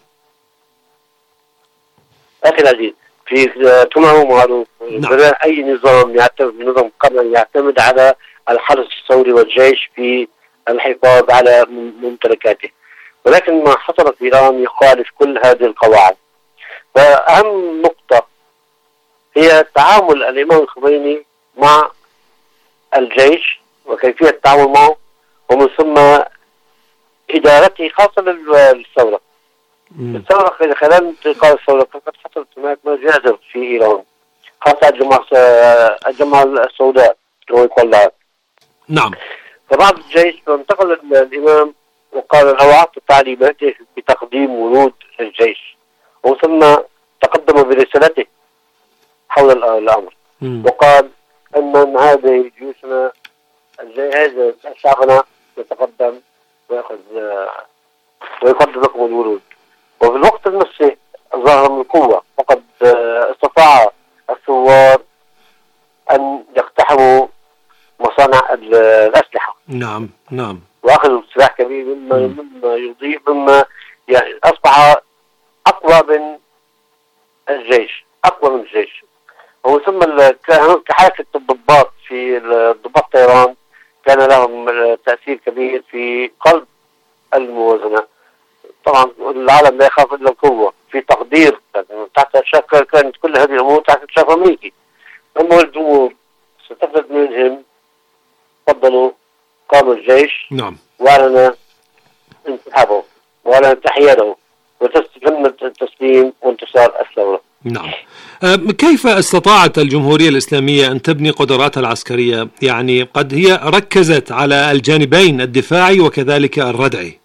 أخي العزيز، في كما هو معروف أي نظام يعتمد نظام قمعي يعتمد على الحرس الثوري والجيش في الحفاظ على ممتلكاته، ولكن ما حصل في إيران يخالف كل هذه القواعد. فأهم نقطة هي تعامل الإمام الخميني مع الجيش وكيفية التعامل معه، ومن ثم إدارته خاصة للثورة. الثورة خلال انتقال الثورة فقد حصلت هناك مجازر في إيران، خاصة الجماعة الجماعة السوداء اللي هو يقول لها. نعم. فبعد الجيش فانتقل الإمام وقال له أعطى تعليماته بتقديم ورود للجيش، ومن ثم تقدم برسالته حول الأمر. مم. وقال أن هذه جيوشنا هذا شعبنا يتقدم ويأخذ ويقدم لكم الورود. وفي الوقت نفسه ظهر من قوة، وقد استطاع الثوار أن يقتحموا مصانع الأسلحة. نعم نعم. وأخذوا سلاح كبير مما مما يضيف مما يعني أصبح أقوى من الجيش، أقوى من الجيش. ومن ثم كحركة الضباط في ضباط طيران كان لهم تأثير كبير في قلب الموازنة. طبعا العالم لا يخاف إلا القوة في تقدير تحت الشك، كانت كل هذه الأمور تحت الشك أمريكي. أما الجمهور استفدت منهم، فضلوا قاموا الجيش. نعم. وأعلن انسحابه وأعلن تحييده وتم التسليم وانتصار الثورة. نعم. كيف استطاعت الجمهورية الإسلامية أن تبني قدراتها العسكرية؟ يعني قد هي ركزت على الجانبين الدفاعي وكذلك الردعي.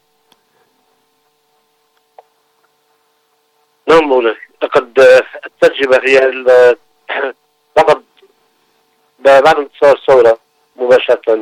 نعم مولاي، لقد التجربة هي لقد بعد انتصار الثورة مباشرة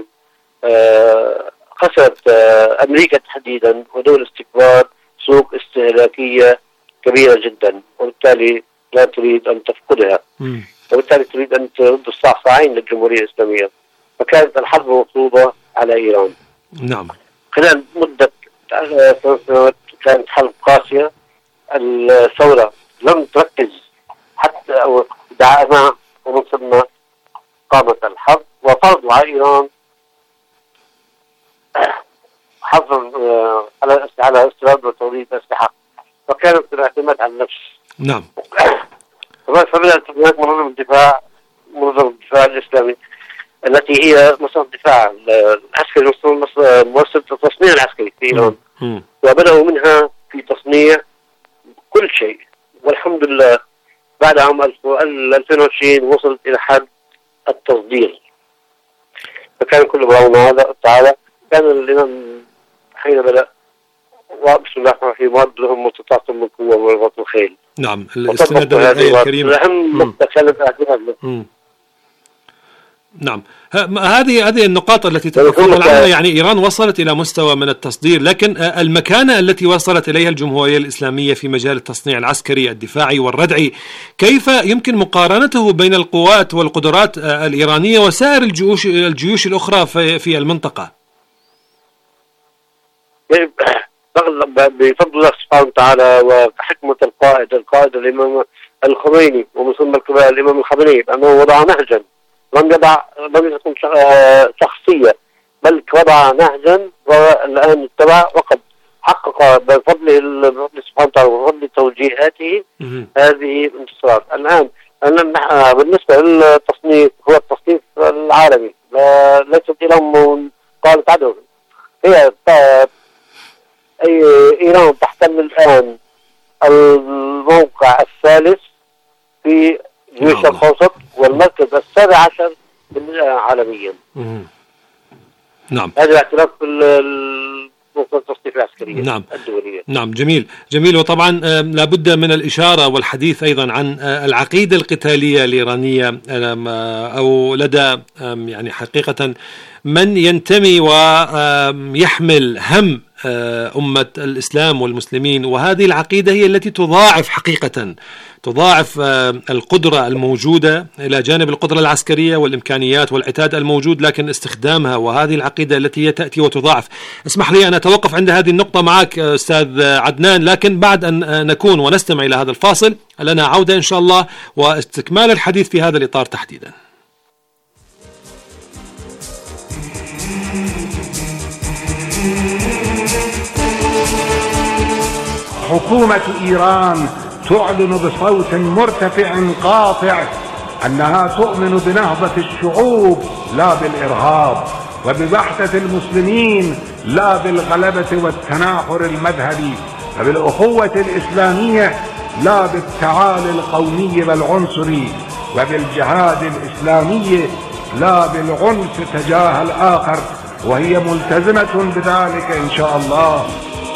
خسرت أمريكا تحديدا ودول الاستكبار سوق استهلاكية كبيرة جدا، وبالتالي لا تريد أن تفقدها، وبالتالي تريد أن ترد الصعصعين للجمهورية الإسلامية، فكانت الحرب مفروضة على إيران. نعم. خلال مدة ثلاث سنوات كانت حرب قاسية. الثورة لم تركز حتى أو دعمها ومن ثم قامت الحرب وفرضوا على إيران حظر على على استيراد وتوريد أسلحة، وكانت الاعتماد على النفس. نعم. فبدأت هناك منظمة الدفاع منظمة الدفاع الإسلامي التي هي مصنع الدفاع العسكري، مؤسسة التصنيع العسكري في إيران، وبدأوا منها في تصنيع كل شيء، والحمد لله بعد عام ألفين وعشرين وصلت إلى حد التصدير. فكان كل براونا هذا تعالى كان الإمام حين بدأ وبسم الله الرحمن الرحيم وعد لهم مستطاعة من قوة ورباط الخيل. نعم. الاستناد للآية الكريمة. أهم نقطة كانت أهدافها. نعم. هذه هذه النقاط التي تتكلم عنها، يعني إيران وصلت إلى مستوى من التصدير، لكن المكانة التي وصلت إليها الجمهورية الإسلامية في مجال التصنيع العسكري الدفاعي والردعي، كيف يمكن مقارنته بين القوات والقدرات الإيرانية وسائر الجيوش الجيوش الأخرى في في المنطقة؟ بفضل الله سبحانه وتعالى وحكمة القائد القائد الإمام الخميني ومن ثم الإمام الخميني، أنه وضع نهجا لم يضع لم يكن شخصية، بل وضع نهجا والآن اتبع وقد حقق بفضل سبحانه وتعالى وبفضل توجيهاته هذه الانتصارات. الآن بالنسبة للتصنيف هو التصنيف العالمي، ليست إيران قالت عدو، هي أي إيران تحتل الآن الموقع الثالث في جيش الأوسط والمركز السابع عشر عالميا. نعم. هذا اعتراف بالتصنيف العسكرية نعم. الدولية. نعم. جميل جميل. وطبعا لابد من الإشارة والحديث أيضا عن العقيدة القتالية الإيرانية، أو لدى يعني حقيقة من ينتمي ويحمل هم أمة الإسلام والمسلمين، وهذه العقيدة هي التي تضاعف حقيقة تضاعف القدرة الموجودة إلى جانب القدرة العسكرية والإمكانيات والعتاد الموجود، لكن استخدامها وهذه العقيدة التي تأتي وتضاعف. اسمح لي أن أتوقف عند هذه النقطة معك أستاذ عدنان، لكن بعد أن نكون ونستمع إلى هذا الفاصل لنا عودة إن شاء الله واستكمال الحديث في هذا الإطار تحديدا. حكومة إيران تعلن بصوت مرتفع قاطع أنها تؤمن بنهضة الشعوب لا بالإرهاب، وبوحدة المسلمين لا بالغلبة والتناحر المذهبي، وبالأخوة الإسلامية لا بالتعالي القومي والعنصري، وبالجهاد الإسلامي لا بالعنف تجاه الآخر، وهي ملتزمة بذلك إن شاء الله.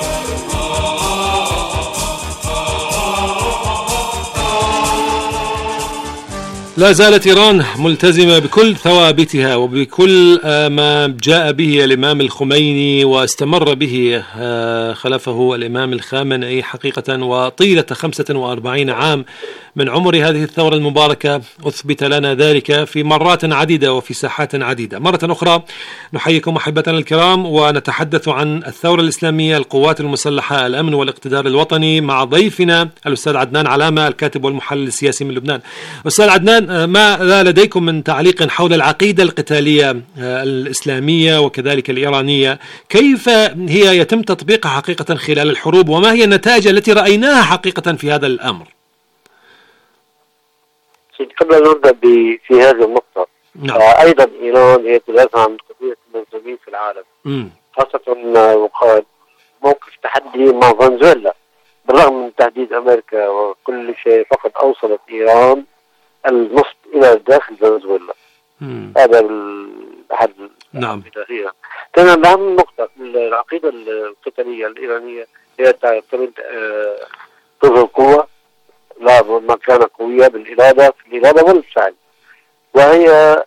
لا زالت إيران ملتزمة بكل ثوابتها وبكل ما جاء به الإمام الخميني واستمر به خلفه الإمام الخامنئي حقيقة، وطيلة خمسة وأربعين عام من عمر هذه الثورة المباركة أثبت لنا ذلك في مرات عديدة وفي ساحات عديدة. مرة أخرى نحييكم أحبتنا الكرام ونتحدث عن الثورة الإسلامية، القوات المسلحة، الأمن والاقتدار الوطني، مع ضيفنا الأستاذ عدنان علامة الكاتب والمحلل السياسي من لبنان. أستاذ عدنان، ما لديكم من تعليق حول العقيدة القتالية الإسلامية وكذلك الإيرانية؟ كيف هي يتم تطبيقها حقيقة خلال الحروب، وما هي النتائج التي رأيناها حقيقة في هذا الأمر؟ قبل أن نبدأ في هذه النقطة، نعم. أيضا إيران هي تدافع عن قضية المنظمين في العالم، م. خاصة وقائد موقف تحدي مع فنزويلا بالرغم من تهديد أمريكا وكل شيء فقد أوصلت إيران النصب إلى داخل فنزويلا. هذا أحد نعم. كان أهم نقطة العقيدة القتالية الإيرانية هي تعتمد طرق القوة لا ما كان قوية بالإرادة في الإرادة والفعل، وهي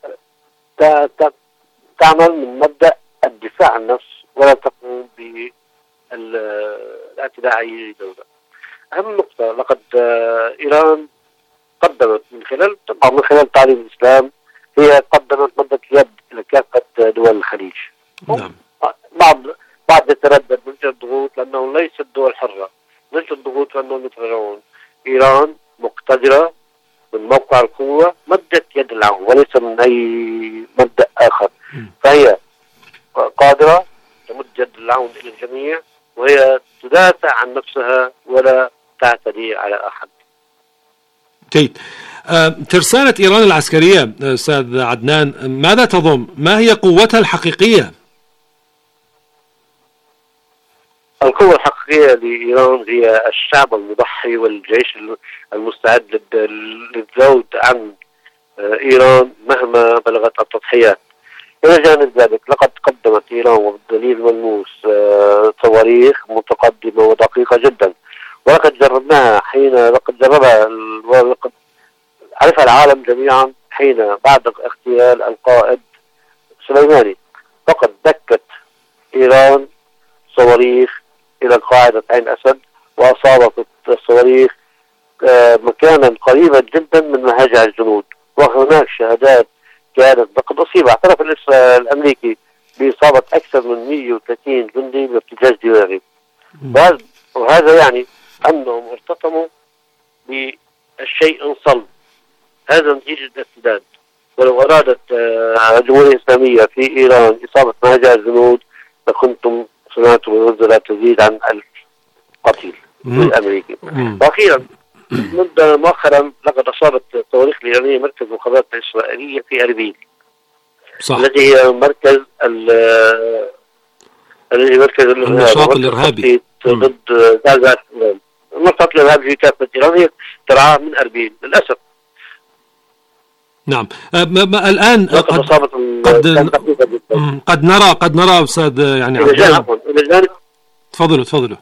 تعمل من مبدأ الدفاع عن النفس ولا تقوم بالاعتداء على أي دولة. أهم نقطة لقد إيران قدمت من خلال طبعا من خلال تعليم الإسلام هي قدمت مدة يد لكافة دول الخليج. نعم. بعض بعض يتردد من الضغوط لأنه ليست دول حرة، ليست الضغوط لأنهم يتراجعون. إيران مقتدرة من موقع القوة مدت يد العون وليس من أي مبدأ آخر، فهي قادرة تمد يد العون إلى الجميع وهي تدافع عن نفسها ولا تعتدي على أحد. جيد. أه ترسانة إيران العسكرية أستاذ عدنان ماذا تضم؟ ما هي قوتها الحقيقية؟ القوة الحقيقية لإيران هي الشعب المضحي والجيش المستعد للذود عن إيران مهما بلغت التضحيات. إلى جانب ذلك لقد قدمت إيران وبالدليل ملموس صواريخ متقدمة ودقيقة جدا، ولقد جربناها حين لقد جربها ولقد عرفها العالم جميعا حين بعد اغتيال القائد سليماني فقد دكت إيران صواريخ إلى قاعدة عين أسد وأصابت الصواريخ مكانا قريبا جدا من مهاجع الجنود، وهناك شهادات كانت لقد أصيب اعترف الأمريكي بإصابة أكثر من مئة وثلاثين جندي بارتجاج دماغي، وهذا يعني أنهم ارتطموا بشيء صلب. هذا نتيجة الارتداد، ولو أرادت الجمهورية الإسلامية في إيران إصابة مهاجع الجنود لكنتم سمعتم الوزة لا تزيد عن ألف قتيل الأمريكي. وأخيرا مدة مؤخرا لقد أصابت الصواريخ الإيرانية مركز المخابرات الإسرائيلية في أربيل، صح. الذي هي مركز الذي مركز النشاط الإرهابي ضد غزة. النشاط الإرهابي في كافة إيران ترعاه من أربيل للأسف. نعم. الآن قد قد, قد نرى قد نرى أستاذ يعني عفوا تفضلوا تفضلوا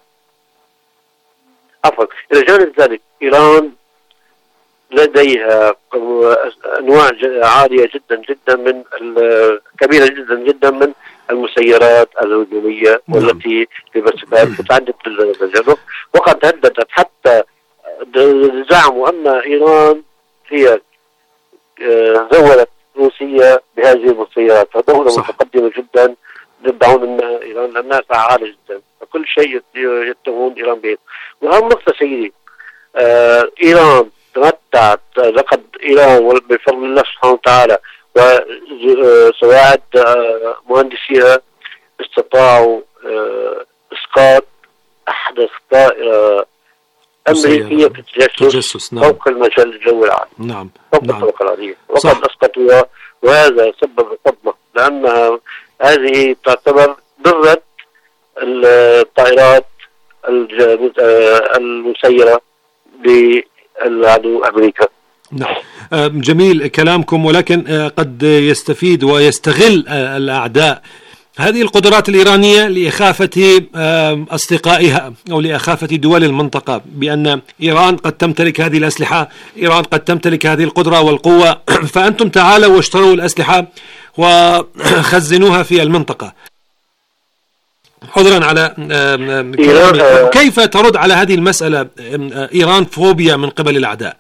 عفوا إلى جانب ذلك إيران لديها أنواع عالية جدا جدا من كبيرة جدا جدا من المسيرات الهجومية والتي بمسافات متعددة التجرب، وقد هددت حتى زعموا أن إيران هي زودت روسيا بهذه المسيرات، فدولة متقدمة جدا يدعون أن إيران لأنها فعالة جدا، فكل شيء يتهمون إيران به. وأهم نقطة سيدي آه إيران تمتعت لقد إيران بفضل الله سبحانه وتعالى وسواعد آه مهندسيها استطاعوا آه إسقاط أحدث طائرة أمريكية في التجسس نعم. فوق المجال الجوي العالي نعم. فوق نعم. الطبقة الأرضية، وقد أسقطوها، وهذا سبب صدمة لأنها هذه تعتبر ضرت الطائرات المسيرة بالعدو أمريكا. نعم. جميل كلامكم، ولكن قد يستفيد ويستغل الأعداء هذه القدرات الإيرانية لإخافة أصدقائها أو لإخافة دول المنطقة بأن إيران قد تمتلك هذه الأسلحة، إيران قد تمتلك هذه القدرة والقوة، فأنتم تعالوا واشتروا الأسلحة وخزنوها في المنطقة. حضرا على كيف ترد على هذه المسألة إيران فوبيا من قبل الأعداء؟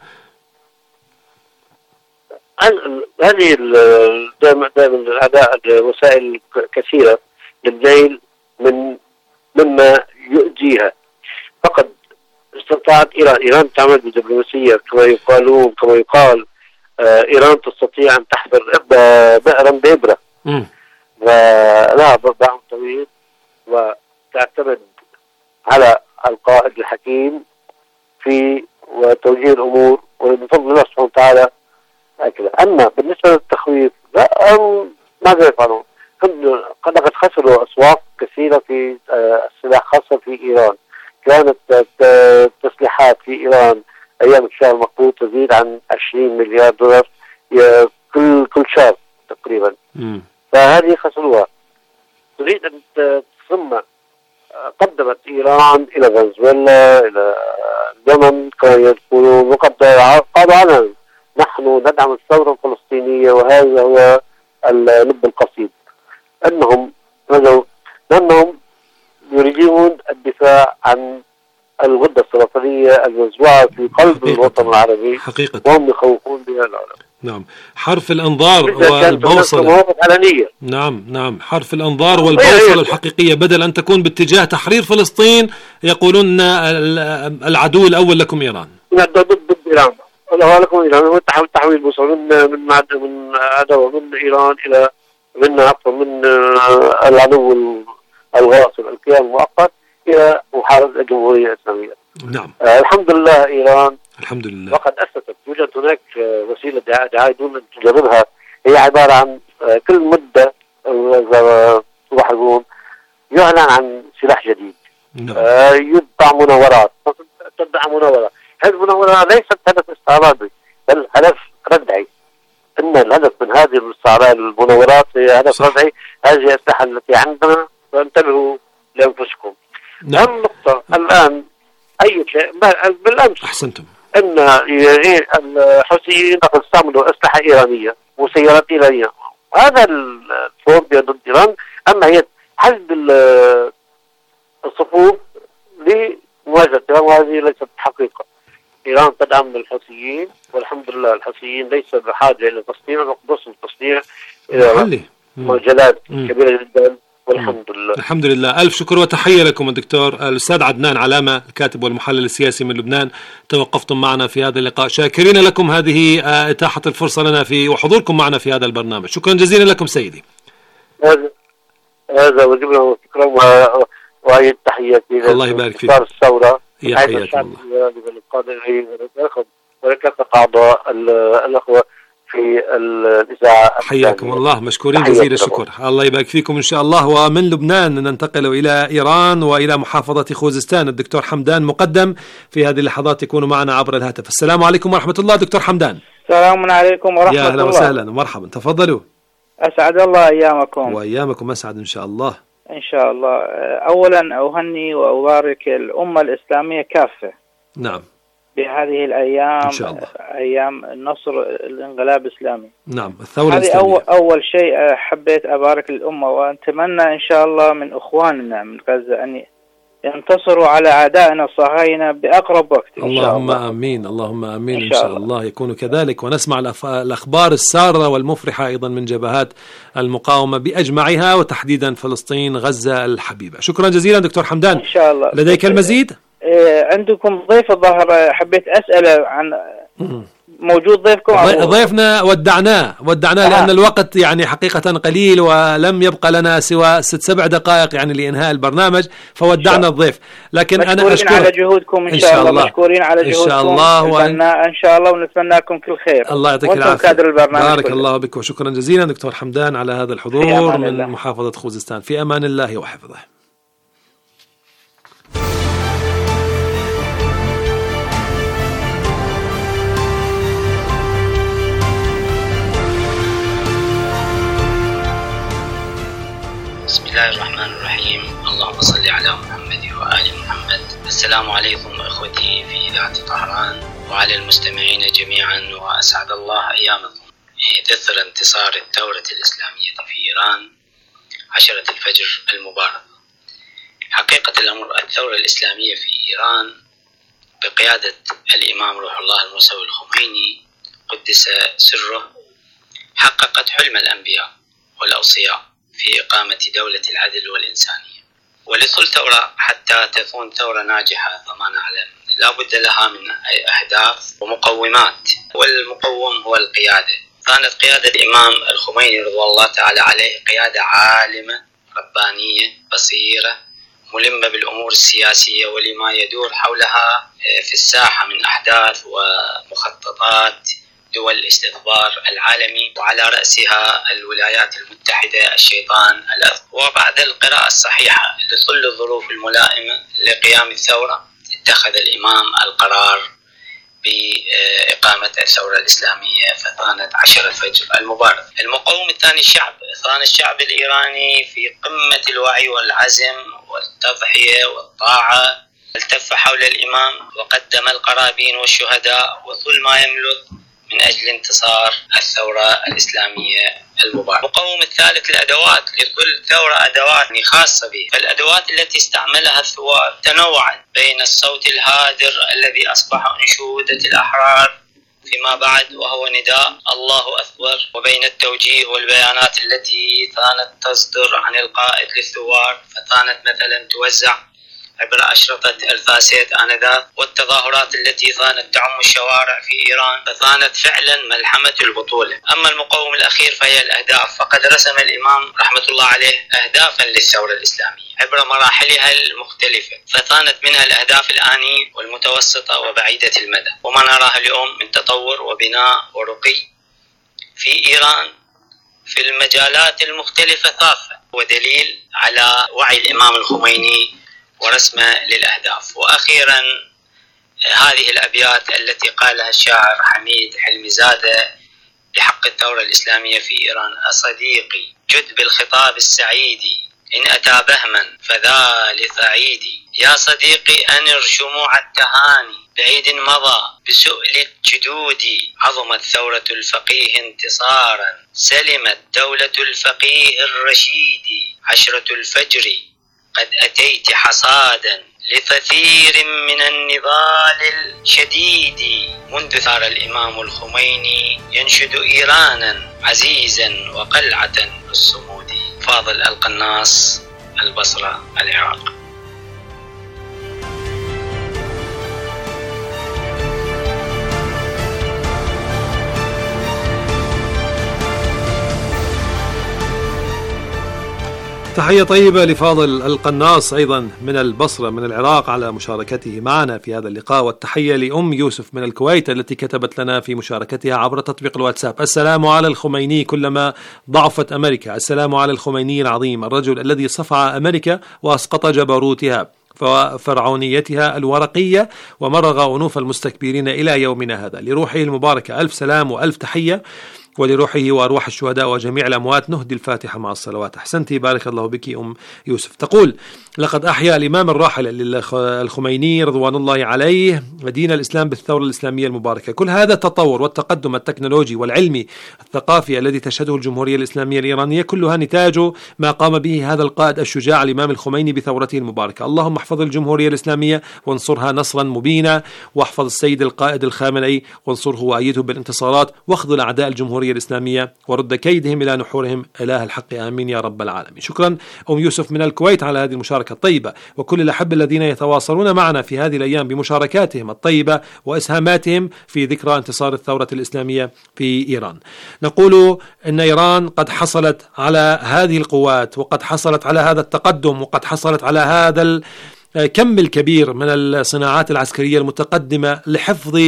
هذه دائما دائما الأعداء وسائل كثيرة للذيل من مما يؤذيها، فقد استطاعت إيران إيران تعمل بدبلوماسية كما يقالون كما يقال آه إيران تستطيع أن تحفر بئرا بإبرة ولها باع طويل وتعتمد على القائد الحكيم في وتوجيه الأمور، وبفضل الله سبحانه وتعالى هكذا. أما بالنسبة للتخويف لا ماذا يفعلون؟ قد خسروا أسواق كثيرة في السلاح خاصة في إيران، كانت التسليحات في إيران أيام الشاه المقبوض تزيد عن عشرين مليار دولار كل كل شهر تقريبا. م. فهذه خسروها. تريد أن ثم قدمت إيران إلى فنزويلا إلى اليمن كانوا يقولون وقد قالوا عنها نحن ندعم الثورة الفلسطينية وهذا هو اللب القصيد أنهم رجعوا لأنهم يريدون الدفاع عن الغدة السرطانية المزروعة في قلب حقيقة. الوطن العربي حقيقة. وهم يخوفون بها العالم. نعم حرف الأنظار والبوصلة. نعم نعم حرف الأنظار والبوصلة الحقيقية بدل أن تكون باتجاه تحرير فلسطين يقولون العدو الأول لكم إيران. ضد إيران. الأول لكم إيران هو تحويل البوصلة من من من عدو من إيران إلى من أكثر من العدو الغاصب الكيان المؤقت إلى محاربة الجمهورية الإسلامية. نعم. آه الحمد لله إيران الحمد لله وقد أسست يوجد هناك وسيلة دعاية دون أن تجربها هي عبارة عن آه كل مدة إذا تلاحظون يعلن عن سلاح جديد. نعم. آه يتبع مناورات تتبع مناورة. هذه المناورة ليست هدف استعراضي بل هدف ردعي. إن الهدف من هذه الاستعراض المناورات هي هدف ردعي. هذه الأسلحة التي عندنا فانتبهوا لأنفسكم. نعم. أهم نقطة الآن أي شيء بالأمس أحسنتم أن الحوثيين استعملوا أسلحة إيرانية وسيارات إيرانية. هذا الفوبيا ضد إيران أما هي حشد الصفوف لمواجهة إيران وهذه ليست حقيقة. إيران تدعم الحوثيين والحمد لله الحوثيين ليس بحاجة إلى تصنيع مقدس التصنيع إلى مجالات كبيرة جدا والحمد لله. الحمد لله. ألف شكر وتحية لكم الدكتور الأستاذ عدنان علامة الكاتب والمحلل السياسي من لبنان. توقفتم معنا في هذا اللقاء شاكرين لكم هذه إتاحة الفرصة لنا في وحضوركم معنا في هذا البرنامج. شكرا جزيلا لكم سيدي. هذا هذا وجبنا وشكرا وهي التحية الله يبارك فيك. الثورة يا حياكم الله. ولكافة أعضاء الأخوة في الإذاعة. حياكم الله مشكورين جزيل الشكر. الله يبارك فيكم إن شاء الله. ومن لبنان ننتقل إلى إيران وإلى محافظة خوزستان. الدكتور حمدان مقدم في هذه اللحظات يكون معنا عبر الهاتف. السلام عليكم ورحمة الله دكتور حمدان. السلام عليكم ورحمة الله. يا أهلا وسهلا ومرحبا تفضلوا. أسعد الله أيامكم. وأيامكم أسعد إن شاء الله. إن شاء الله. أولا أهني وأبارك الأمة الإسلامية كافة. نعم. بهذه الأيام إن شاء الله. أيام النصر الانقلاب الإسلامي. نعم الثورة هذه الإسلامية. أول, أول شيء حبيت أبارك الأمة ونتمنى إن شاء الله من إخواننا من غزة أن ينتصروا على أعدائنا الصهاينة بأقرب وقت إن اللهم شاء الله. آمين اللهم آمين إن شاء, إن شاء الله يكون كذلك. ونسمع الأخبار السارة والمفرحة أيضا من جبهات المقاومة بأجمعها وتحديدا فلسطين غزة الحبيبة. شكرا جزيلا دكتور حمدان. إن شاء الله. لديك المزيد؟ عندكم ضيف الظهر حبيت أسأله عن موجود ضيفكم. ضيفنا ودعناه ودعناه آه. لأن الوقت يعني حقيقة قليل ولم يبقى لنا سوى ست سبع دقائق يعني لإنهاء البرنامج فودعنا الضيف. لكن أنا أشكرك على جهودكم إن, إن شاء الله. مشكورين على جهودكم إن شاء الله وأن... إن شاء الله ونتمنى لكم كل خير. الله يعطيك العافية. بارك كله. الله بك وشكرا جزيلا دكتور حمدان على هذا الحضور من الله. محافظة خوزستان. في أمان الله وحفظه. بسم الله الرحمن الرحيم. اللهم صل على محمد وآل محمد. السلام عليكم أخوتي في إذاعة طهران وعلى المستمعين جميعا وأسعد الله أيامكم. إثر انتصار الثورة الإسلامية في إيران عشرة الفجر المبارك. حقيقة الأمر الثورة الإسلامية في إيران بقيادة الإمام روح الله الموسوي الخميني قدس سره حققت حلم الأنبياء والأوصياء في إقامة دولة العدل والإنسانية. ولكل ثورة حتى تكون ثورة ناجحة كما نعلم لا بد لها من أهداف ومقومات، والمقوم هو القيادة. كانت قيادة الإمام الخميني رضوان الله تعالى عليه قيادة عالمة ربانية بصيرة ملمة بالأمور السياسية ولما يدور حولها في الساحة من أحداث ومخططات دول الاستخبار العالمي وعلى رأسها الولايات المتحدة الشيطان الأثقل. وبعد القراءة الصحيحة لكل الظروف الملائمة لقيام الثورة اتخذ الإمام القرار بإقامة الثورة الإسلامية فطانت عشر الفجر المبارك. المقاوم الثاني الشعب، ثاني الشعب الإيراني في قمة الوعي والعزم والتضحية والطاعة، التف حول الإمام وقدم القرابين والشهداء وكل ما يملك من أجل انتصار الثورة الإسلامية المباركة. المقاوم الثالث الأدوات، لكل ثورة أدوات خاصة به، فالأدوات التي استعملها الثوار تنوعت بين الصوت الهادر الذي أصبح أنشودة الأحرار فيما بعد وهو نداء الله أكبر، وبين التوجيه والبيانات التي كانت تصدر عن القائد للثوار فكانت مثلا توزع عبر أشرطة الفاسد آنذاك، والتظاهرات التي كانت تعم الشوارع في إيران فكانت فعلا ملحمة البطولة. أما المقاوم الأخير فهي الأهداف، فقد رسم الإمام رحمة الله عليه أهدافا للثورة الإسلامية عبر مراحلها المختلفة، فكانت منها الأهداف الآنية والمتوسطة وبعيدة المدى، وما نراه اليوم من تطور وبناء ورقي في إيران في المجالات المختلفة كافة، ودليل على وعي الإمام الخميني ورسمه للأهداف. وأخيرا هذه الأبيات التي قالها الشاعر حميد حلمزادة بحق الثورة الإسلامية في إيران: أصديقي جد بالخطاب السعيد إن أتى بهما فذا لسعيدي، يا صديقي أنر شموع التهاني بعيد مضى بسؤل الجدود، عظمت ثورة الفقيه انتصارا سلمت دولة الفقيه الرشيد، عشرة الفجر قد أتيت حصادا لكثير من النضال الشديد، منذ ثار الإمام الخميني ينشد إيرانا عزيزا وقلعة الصمود. فاضل القناص، البصرة، العراق. تحية طيبة لفاضل القناص أيضا من البصرة من العراق على مشاركته معنا في هذا اللقاء، والتحية لأم يوسف من الكويت التي كتبت لنا في مشاركتها عبر تطبيق الواتساب: السلام على الخميني كلما ضعفت أمريكا، السلام على الخميني العظيم الرجل الذي صفع أمريكا وأسقط جبروتها وفرعونيتها الورقية ومرغ أنوف المستكبرين إلى يومنا هذا. لروحه المباركة ألف سلام وألف تحية، ولروحه وأرواح الشهداء وجميع الأموات نهدي الفاتحة مع الصلوات. أحسنتي، بارك الله بك أم يوسف. تقول: لقد أحيا الإمام الراحل الخميني رضوان الله عليه دين الإسلام بالثورة الإسلامية المباركة. كل هذا التطور والتقدم التكنولوجي والعلمي الثقافي الذي تشهده الجمهورية الإسلامية الإيرانية كلها نتاج ما قام به هذا القائد الشجاع الإمام الخميني بثورته المباركة. اللهم احفظ الجمهورية الإسلامية وانصرها نصرا مبينا، واحفظ السيد القائد الخامنئي وانصره وأيده بالانتصارات، واخذل أعداء الجمهورية الإسلامية ورد كيدهم إلى نحورهم، إله الحق آمين يا رب العالمين. شكرا أم يوسف من الكويت على هذه المشاركة الطيبة، وكل الأحبة الذين يتواصلون معنا في هذه الأيام بمشاركاتهم الطيبة وإسهاماتهم في ذكرى انتصار الثورة الإسلامية في إيران. نقول أن إيران قد حصلت على هذه القوات، وقد حصلت على هذا التقدم، وقد حصلت على هذا كم الكبير من الصناعات العسكرية المتقدمة لحفظ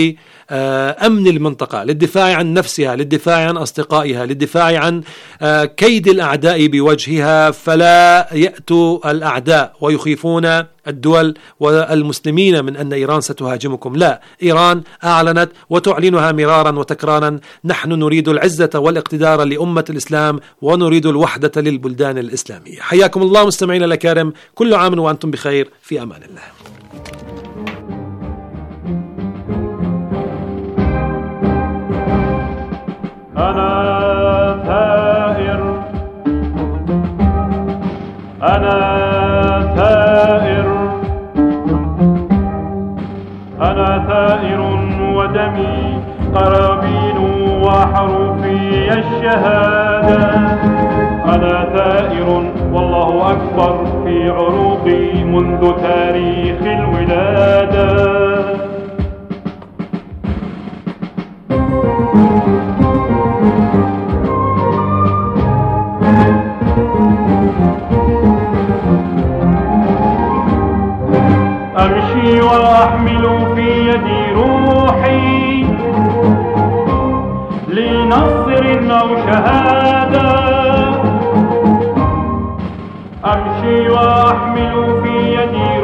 أمن المنطقة، للدفاع عن نفسها، للدفاع عن أصدقائها، للدفاع عن كيد الأعداء بوجهها، فلا يأتوا الأعداء ويخيفون الدول والمسلمين من أن إيران ستهاجمكم. لا، إيران أعلنت وتعلنها مرارا وتكرارا: نحن نريد العزة والاقتدار لأمة الإسلام ونريد الوحدة للبلدان الإسلامية. حياكم الله مستمعينا الأكارم، كل عام وأنتم بخير، في أمان الله. أنا ثائر أنا ثائر أنا ثائر ودمي قرابين وحروفي الشهادة. أنا ثائر والله أكبر في عروقي منذ تاريخ الولادة. أمشي وأحمل في يدي روحي نصر أو شهادة أمشي وأحمل